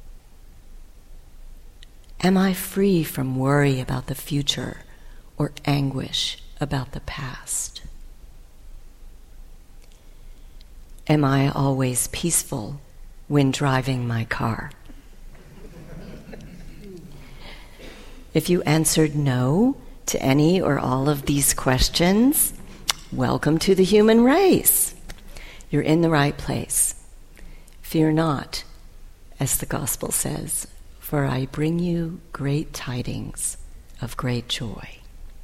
Am I free from worry about the future or anguish about the past? Am I always peaceful when driving my car? If you answered no to any or all of these questions, welcome to the human race. You're in the right place. Fear not, as the Gospel says, for I bring you great tidings of great joy.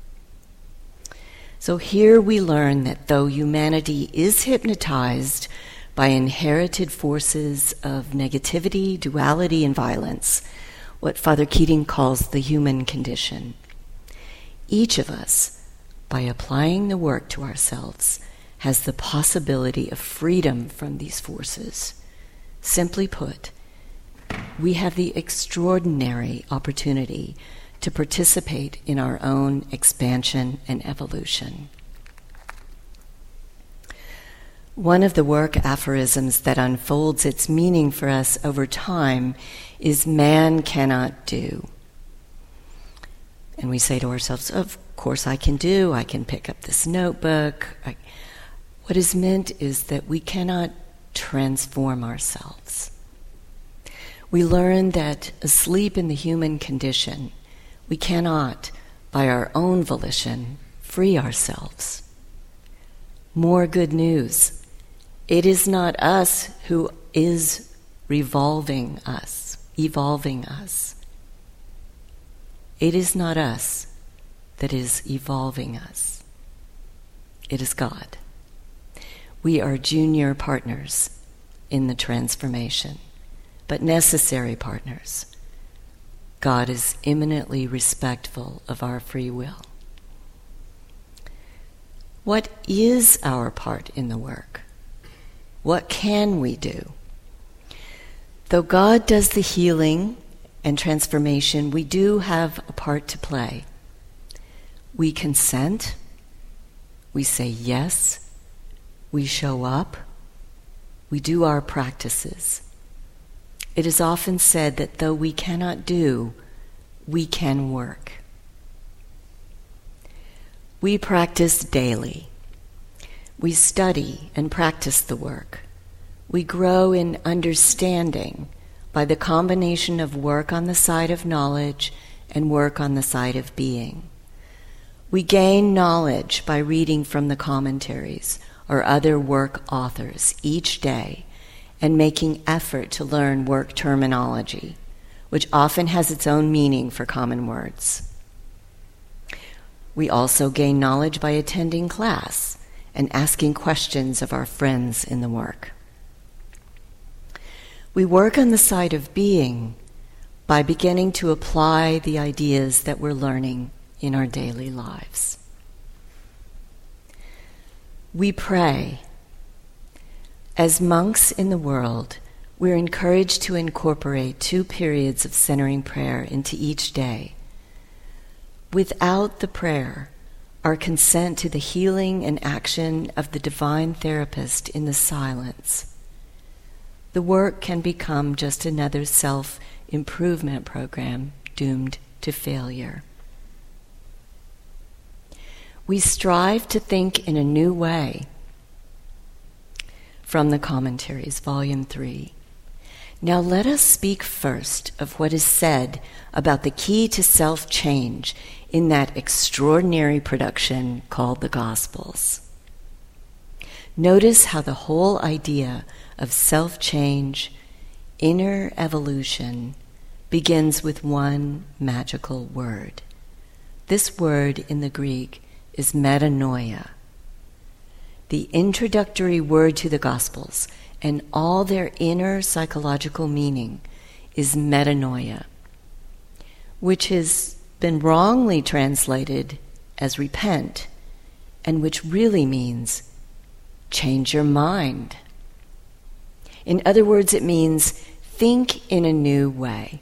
So here we learn that though humanity is hypnotized by inherited forces of negativity, duality, and violence, what Father Keating calls the human condition, each of us, by applying the work to ourselves, has the possibility of freedom from these forces. Simply put, we have the extraordinary opportunity to participate in our own expansion and evolution. One of the work aphorisms that unfolds its meaning for us over time is man cannot do. And we say to ourselves, of course I can do, I can pick up this notebook. I... What is meant is that we cannot transform ourselves. We learn that asleep in the human condition, we cannot, by our own volition, free ourselves. More good news. It is not us who is revolving us, evolving us. It is not us that is evolving us. It is God. We are junior partners in the transformation, but necessary partners. God is eminently respectful of our free will. What is our part in the work? What can we do? Though God does the healing and transformation, we do have a part to play. We consent, we say yes, we show up, we do our practices. It is often said that though we cannot do, we can work. We practice daily. We study and practice the work. We grow in understanding by the combination of work on the side of knowledge and work on the side of being. We gain knowledge by reading from the commentaries or other work authors each day and making effort to learn work terminology, which often has its own meaning for common words. We also gain knowledge by attending class and asking questions of our friends in the work. We work on the side of being by beginning to apply the ideas that we're learning in our daily lives. We pray. As monks in the world, we're encouraged to incorporate two periods of centering prayer into each day. Without the prayer, our consent to the healing and action of the divine therapist in the silence, the work can become just another self-improvement program doomed to failure. We strive to think in a new way. From the Commentaries, Volume three. Now let us speak first of what is said about the key to self-change in that extraordinary production called the Gospels. Notice how the whole idea of self-change, inner evolution, begins with one magical word. This word in the Greek is metanoia. The introductory word to the Gospels and all their inner psychological meaning is metanoia, which has been wrongly translated as repent, and which really means change your mind. In other words, it means think in a new way.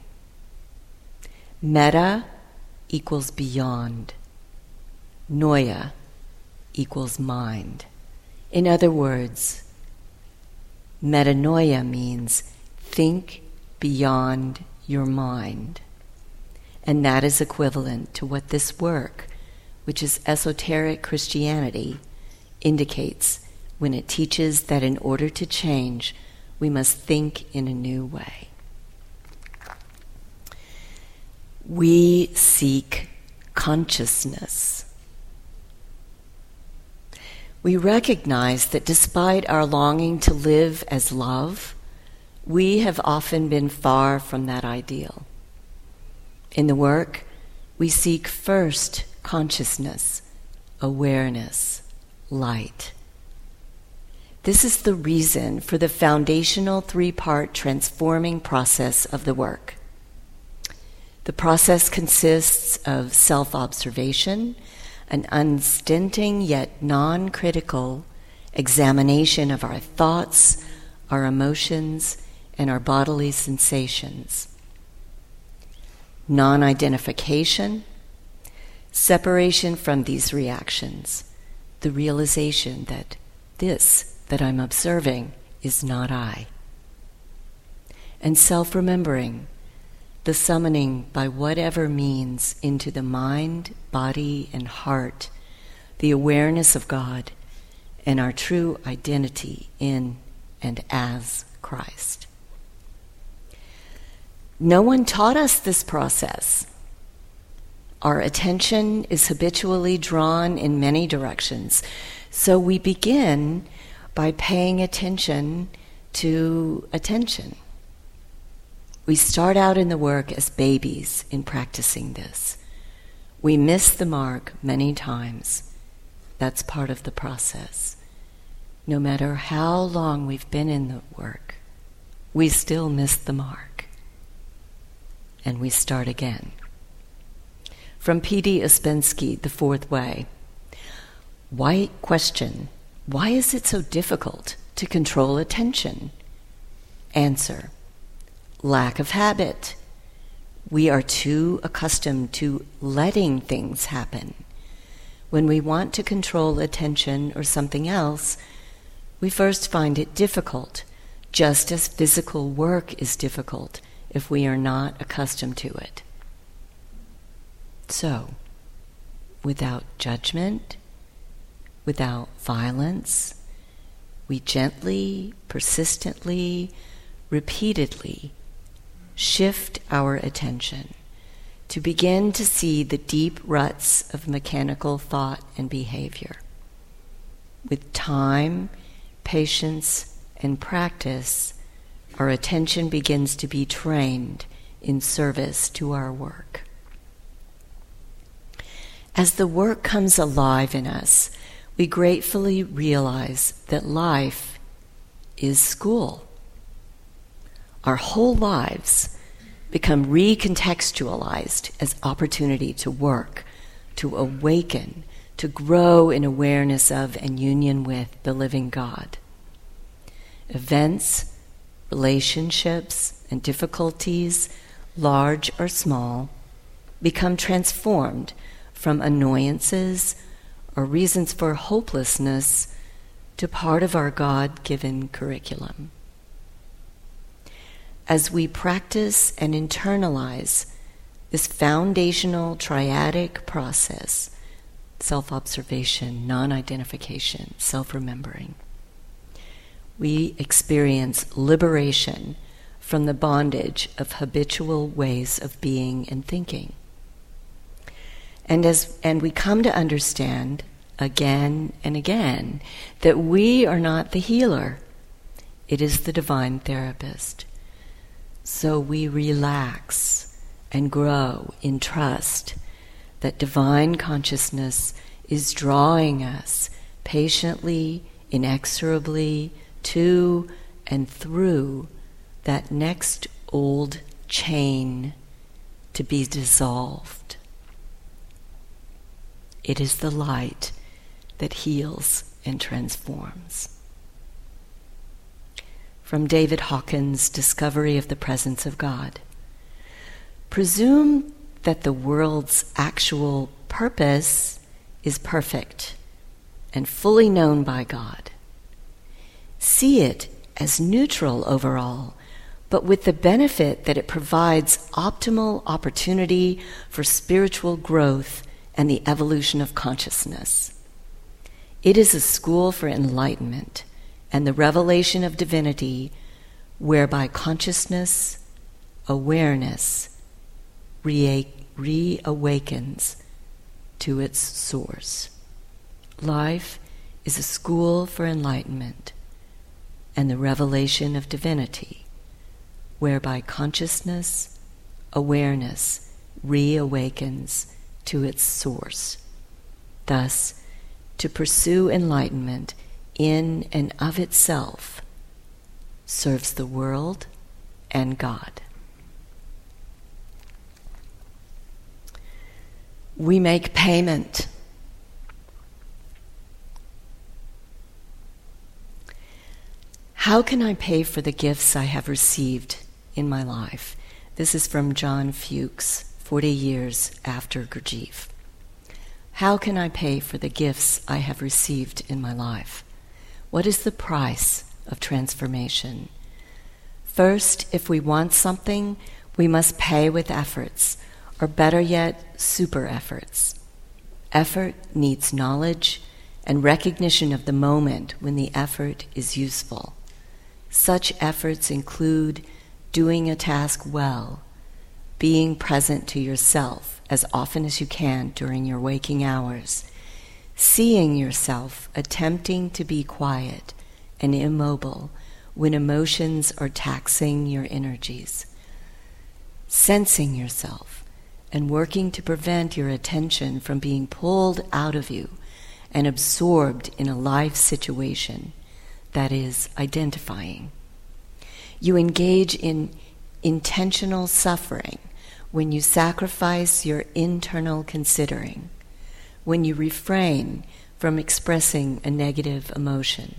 Meta equals beyond. Noia equals mind. In other words, metanoia means think beyond your mind. And that is equivalent to what this work, which is esoteric Christianity, indicates when it teaches that in order to change, we must think in a new way. We seek consciousness. We recognize that despite our longing to live as love, we have often been far from that ideal. In the work, we seek first consciousness, awareness, light. This is the reason for the foundational three-part transforming process of the work. The process consists of self-observation, an unstinting yet non-critical examination of our thoughts, our emotions, and our bodily sensations. Non-identification, separation from these reactions, the realization that this that I'm observing is not I. And self-remembering, the summoning by whatever means into the mind, body, and heart, the awareness of God and our true identity in and as Christ. No one taught us this process. Our attention is habitually drawn in many directions, so we begin by paying attention to attention. We start out in the work as babies in practicing this. We miss the mark many times. That's part of the process. No matter how long we've been in the work, we still miss the mark. And we start again. From P D Ouspensky, The Fourth Way. Why, question, why is it so difficult to control attention? Answer, lack of habit. We are too accustomed to letting things happen. When we want to control attention or something else, we first find it difficult, just as physical work is difficult if we are not accustomed to it. So, without judgment, without violence, we gently, persistently, repeatedly shift our attention to begin to see the deep ruts of mechanical thought and behavior. With time, patience, and practice, our attention begins to be trained in service to our work. As the work comes alive in us, we gratefully realize that life is school. Our whole lives become recontextualized as opportunity to work, to awaken, to grow in awareness of and union with the living God. Events, relationships, and difficulties, large or small, become transformed from annoyances or reasons for hopelessness to part of our God-given curriculum. As we practice and internalize this foundational triadic process, self-observation, non-identification, self-remembering, we experience liberation from the bondage of habitual ways of being and thinking. And as and we come to understand again and again that we are not the healer. It is the divine therapist. So we relax and grow in trust that divine consciousness is drawing us patiently, inexorably to and through that next old chain to be dissolved. It is the light that heals and transforms. From David Hawkins' Discovery of the Presence of God. Presume that the world's actual purpose is perfect and fully known by God. See it as neutral overall, but with the benefit that it provides optimal opportunity for spiritual growth and the evolution of consciousness. It is a school for enlightenment and the revelation of divinity, whereby consciousness, awareness, re- reawakens to its source. Life is a school for enlightenment and the revelation of divinity, whereby consciousness, awareness, reawakens to its source. Thus, to pursue enlightenment in and of itself serves the world and God. We make payment. How can I pay for the gifts I have received in my life? This is from John Fuchs, forty years after Gurdjieff. How can I pay for the gifts I have received in my life? What is the price of transformation? First, if we want something, we must pay with efforts, or better yet, super efforts. Effort needs knowledge and recognition of the moment when the effort is useful. Such efforts include doing a task well, being present to yourself as often as you can during your waking hours, seeing yourself attempting to be quiet and immobile when emotions are taxing your energies. Sensing yourself and working to prevent your attention from being pulled out of you and absorbed in a life situation, that is, identifying. You engage in intentional suffering when you sacrifice your internal considering, when you refrain from expressing a negative emotion.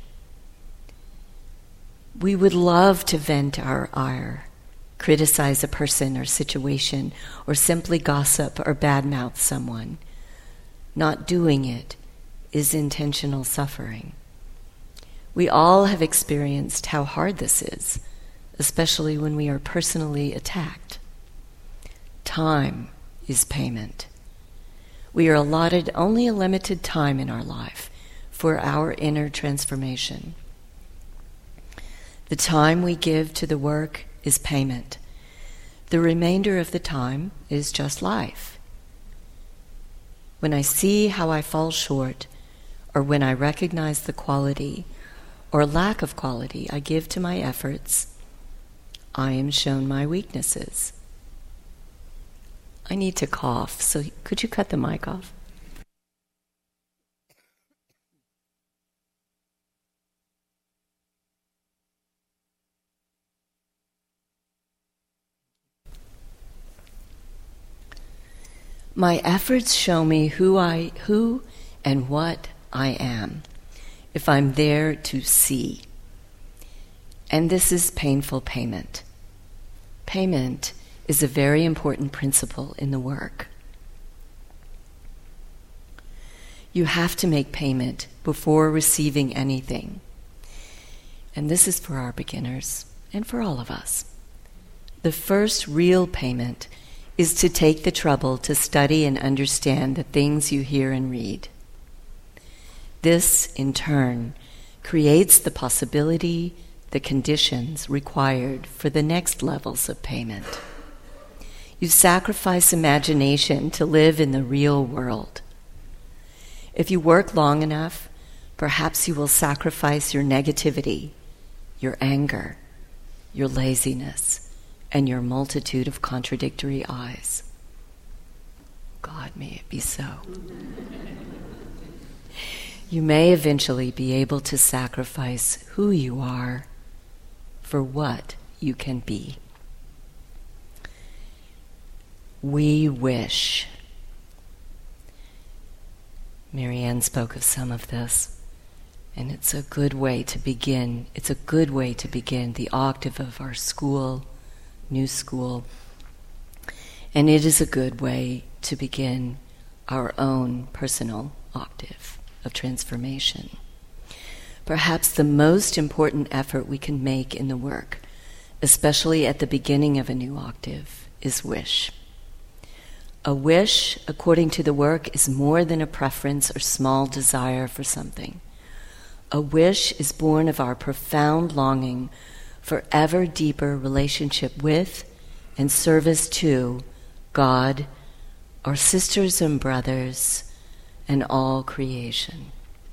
We would love to vent our ire, criticize a person or situation, or simply gossip or badmouth someone. Not doing it is intentional suffering. We all have experienced how hard this is, especially when we are personally attacked. Time is payment. We are allotted only a limited time in our life for our inner transformation. The time we give to the work is payment. The remainder of the time is just life. When I see how I fall short, or when I recognize the quality or lack of quality I give to my efforts, I am shown my weaknesses. I need to cough, so could you cut the mic off? My efforts show me who I, who and what I am, if I'm there to see. And this is painful payment. Payment is a very important principle in the work. You have to make payment before receiving anything. And this is for our beginners and for all of us. The first real payment is to take the trouble to study and understand the things you hear and read. This, in turn, creates the possibility, the conditions required for the next levels of payment. You sacrifice imagination to live in the real world. If you work long enough, perhaps you will sacrifice your negativity, your anger, your laziness, and your multitude of contradictory eyes. God, may it be so. You may eventually be able to sacrifice who you are for what you can be. We wish. Marianne spoke of some of this, and it's a good way to begin. It's a good way to begin the octave of our school, new school, and it is a good way to begin our own personal octave of transformation. Perhaps the most important effort we can make in the work, especially at the beginning of a new octave, is wish. A wish, according to the work, is more than a preference or small desire for something. A wish is born of our profound longing for ever deeper relationship with and service to God, our sisters and brothers, and all creation.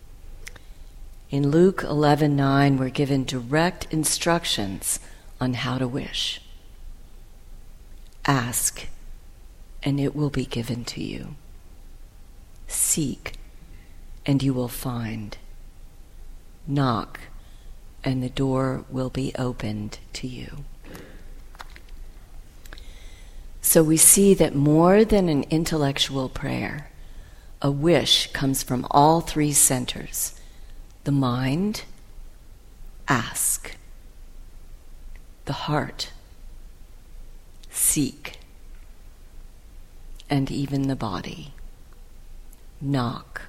In Luke eleven nine, we're given direct instructions on how to wish. Ask, and it will be given to you. Seek, and you will find. Knock, and the door will be opened to you. So we see that more than an intellectual prayer, a wish comes from all three centers. The mind, ask. The heart, seek. And even the body, knock.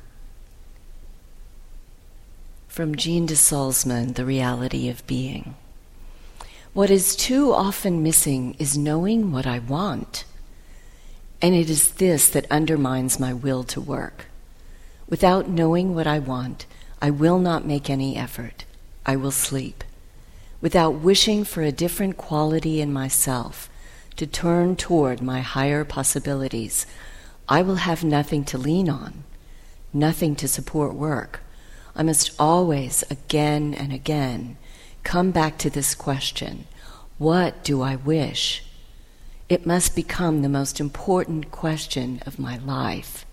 From Jean de Salzman, The Reality of Being. What is too often missing is knowing what I want. And it is this that undermines my will to work. Without knowing what I want, I will not make any effort. I will sleep. Without wishing for a different quality in myself, to turn toward my higher possibilities, I will have nothing to lean on, nothing to support work. I must always, again and again, come back to this question, what do I wish? It must become the most important question of my life.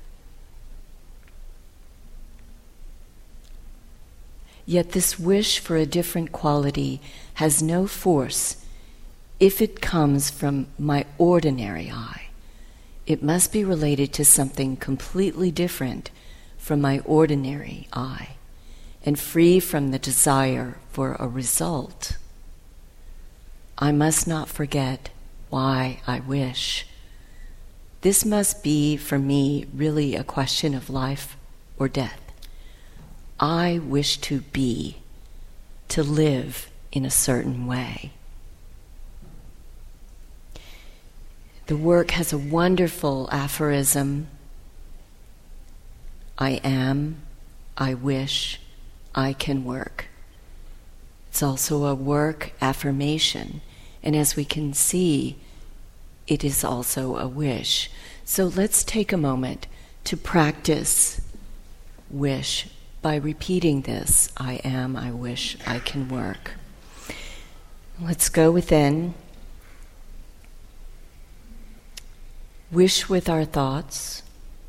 Yet this wish for a different quality has no force if it comes from my ordinary I. It must be related to something completely different from my ordinary I, and free from the desire for a result. I must not forget why I wish. This must be, for me, really a question of life or death. I wish to be, to live in a certain way. The work has a wonderful aphorism. I am, I wish, I can work. It's also a work affirmation, and as we can see, it is also a wish. So let's take a moment to practice wish by repeating this. I am, I wish, I can work. Let's go within. Wish with our thoughts.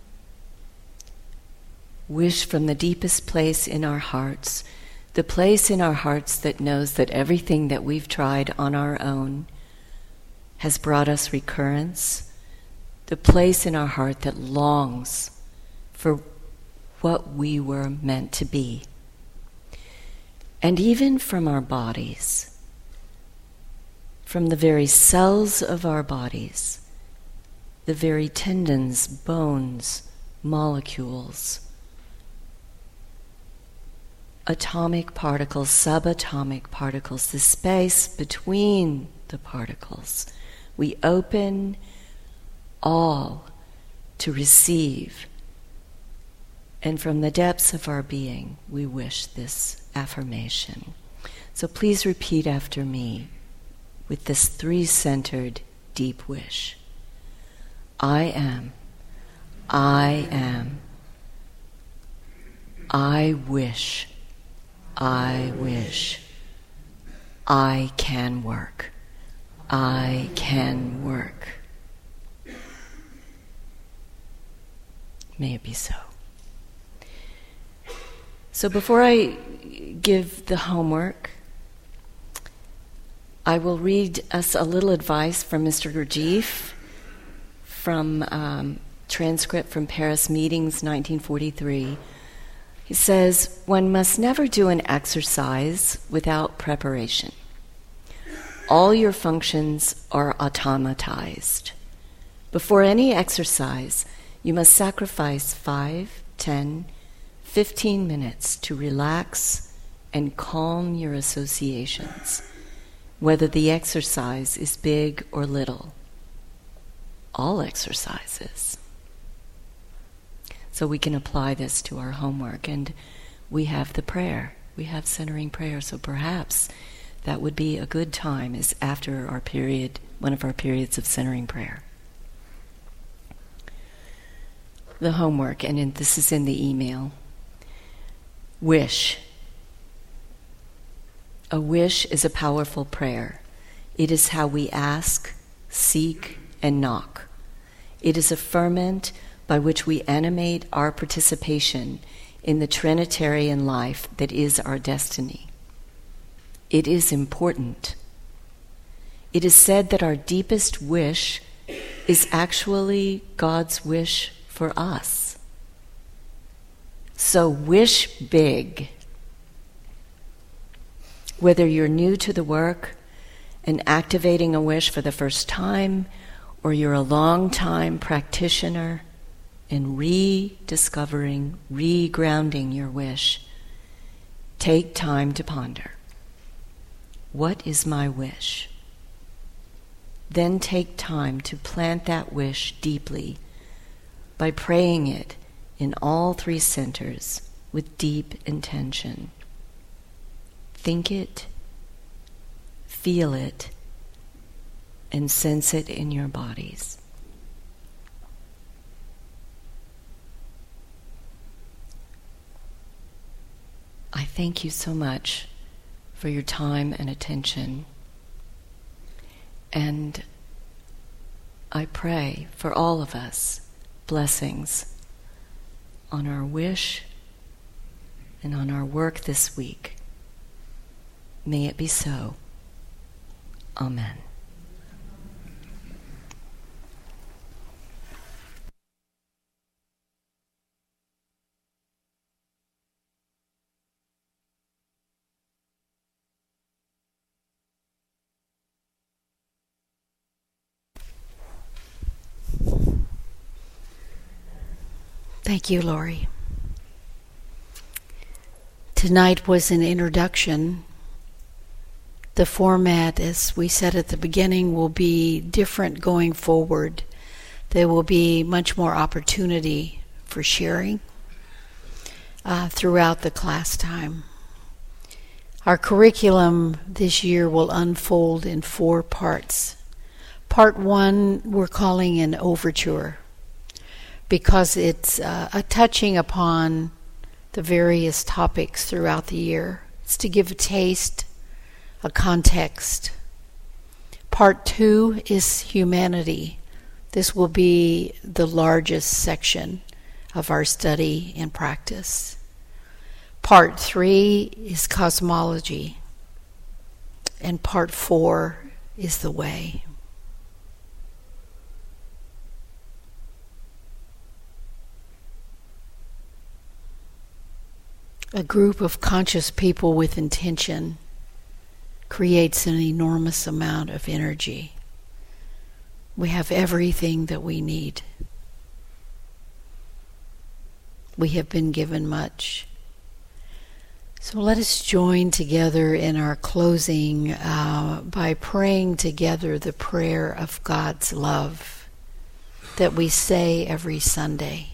Wish from the deepest place in our hearts, the place in our hearts that knows that everything that we've tried on our own has brought us recurrence, the place in our heart that longs for what we were meant to be. And even from our bodies, from the very cells of our bodies, the very tendons, bones, molecules, atomic particles, subatomic particles, the space between the particles, we open all to receive. And from the depths of our being, we wish this affirmation. So please repeat after me with this three-centered deep wish. I am, I am, I wish, I wish, I can work, I can work. May it be so. So before I give the homework, I will read us a little advice from Mister Gurdjieff from um, transcript from Paris Meetings, nineteen forty-three. He says, one must never do an exercise without preparation. All your functions are automatized. Before any exercise, you must sacrifice five, ten, fifteen minutes to relax and calm your associations, whether the exercise is big or little. All exercises. So we can apply this to our homework, and we have the prayer. We have centering prayer, so perhaps that would be a good time is after our period, one of our periods of centering prayer. The homework, and in, this is in the email. Wish. A wish is a powerful prayer. It is how we ask, seek, and knock. It is a ferment by which we animate our participation in the Trinitarian life that is our destiny. It is important. It is said that our deepest wish is actually God's wish for us. So wish big. Whether you're new to the work and activating a wish for the first time, or you're a long-time practitioner in rediscovering, re-grounding your wish, take time to ponder. What is my wish? Then take time to plant that wish deeply by praying it in all three centers with deep intention. Think it, feel it, and sense it in your bodies. I thank you so much for your time and attention. And I pray for all of us blessings on our wish and on our work this week. May it be so. Amen. Thank you, Lori. Tonight was an introduction. The format, as we said at the beginning, will be different going forward. There will be much more opportunity for sharing uh, throughout the class time. Our curriculum this year will unfold in four parts. Part one we're calling an overture, because it's uh, a touching upon the various topics throughout the year. It's to give a taste, a context. Part two is humanity. This will be the largest section of our study and practice. Part three is cosmology. And part four is the way. A group of conscious people with intention creates an enormous amount of energy. We have everything that we need. We have been given much. So let us join together in our closing uh, by praying together the prayer of God's love that we say every Sunday.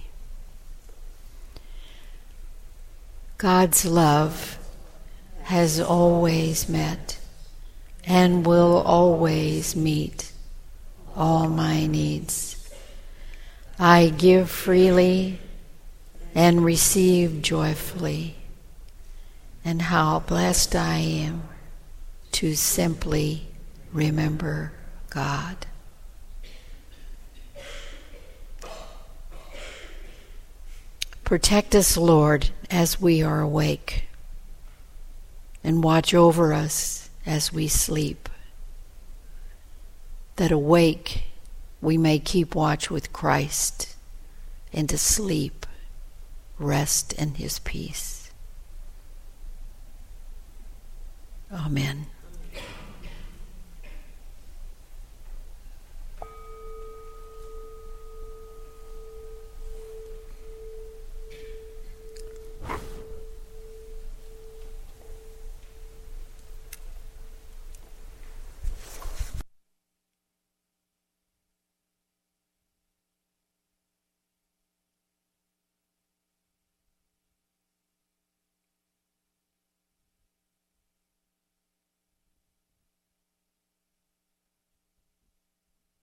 God's love has always met and will always meet all my needs. I give freely and receive joyfully, and how blessed I am to simply remember God. Protect us, Lord, as we are awake, and watch over us as we sleep, that awake we may keep watch with Christ, and to sleep rest in His peace. Amen.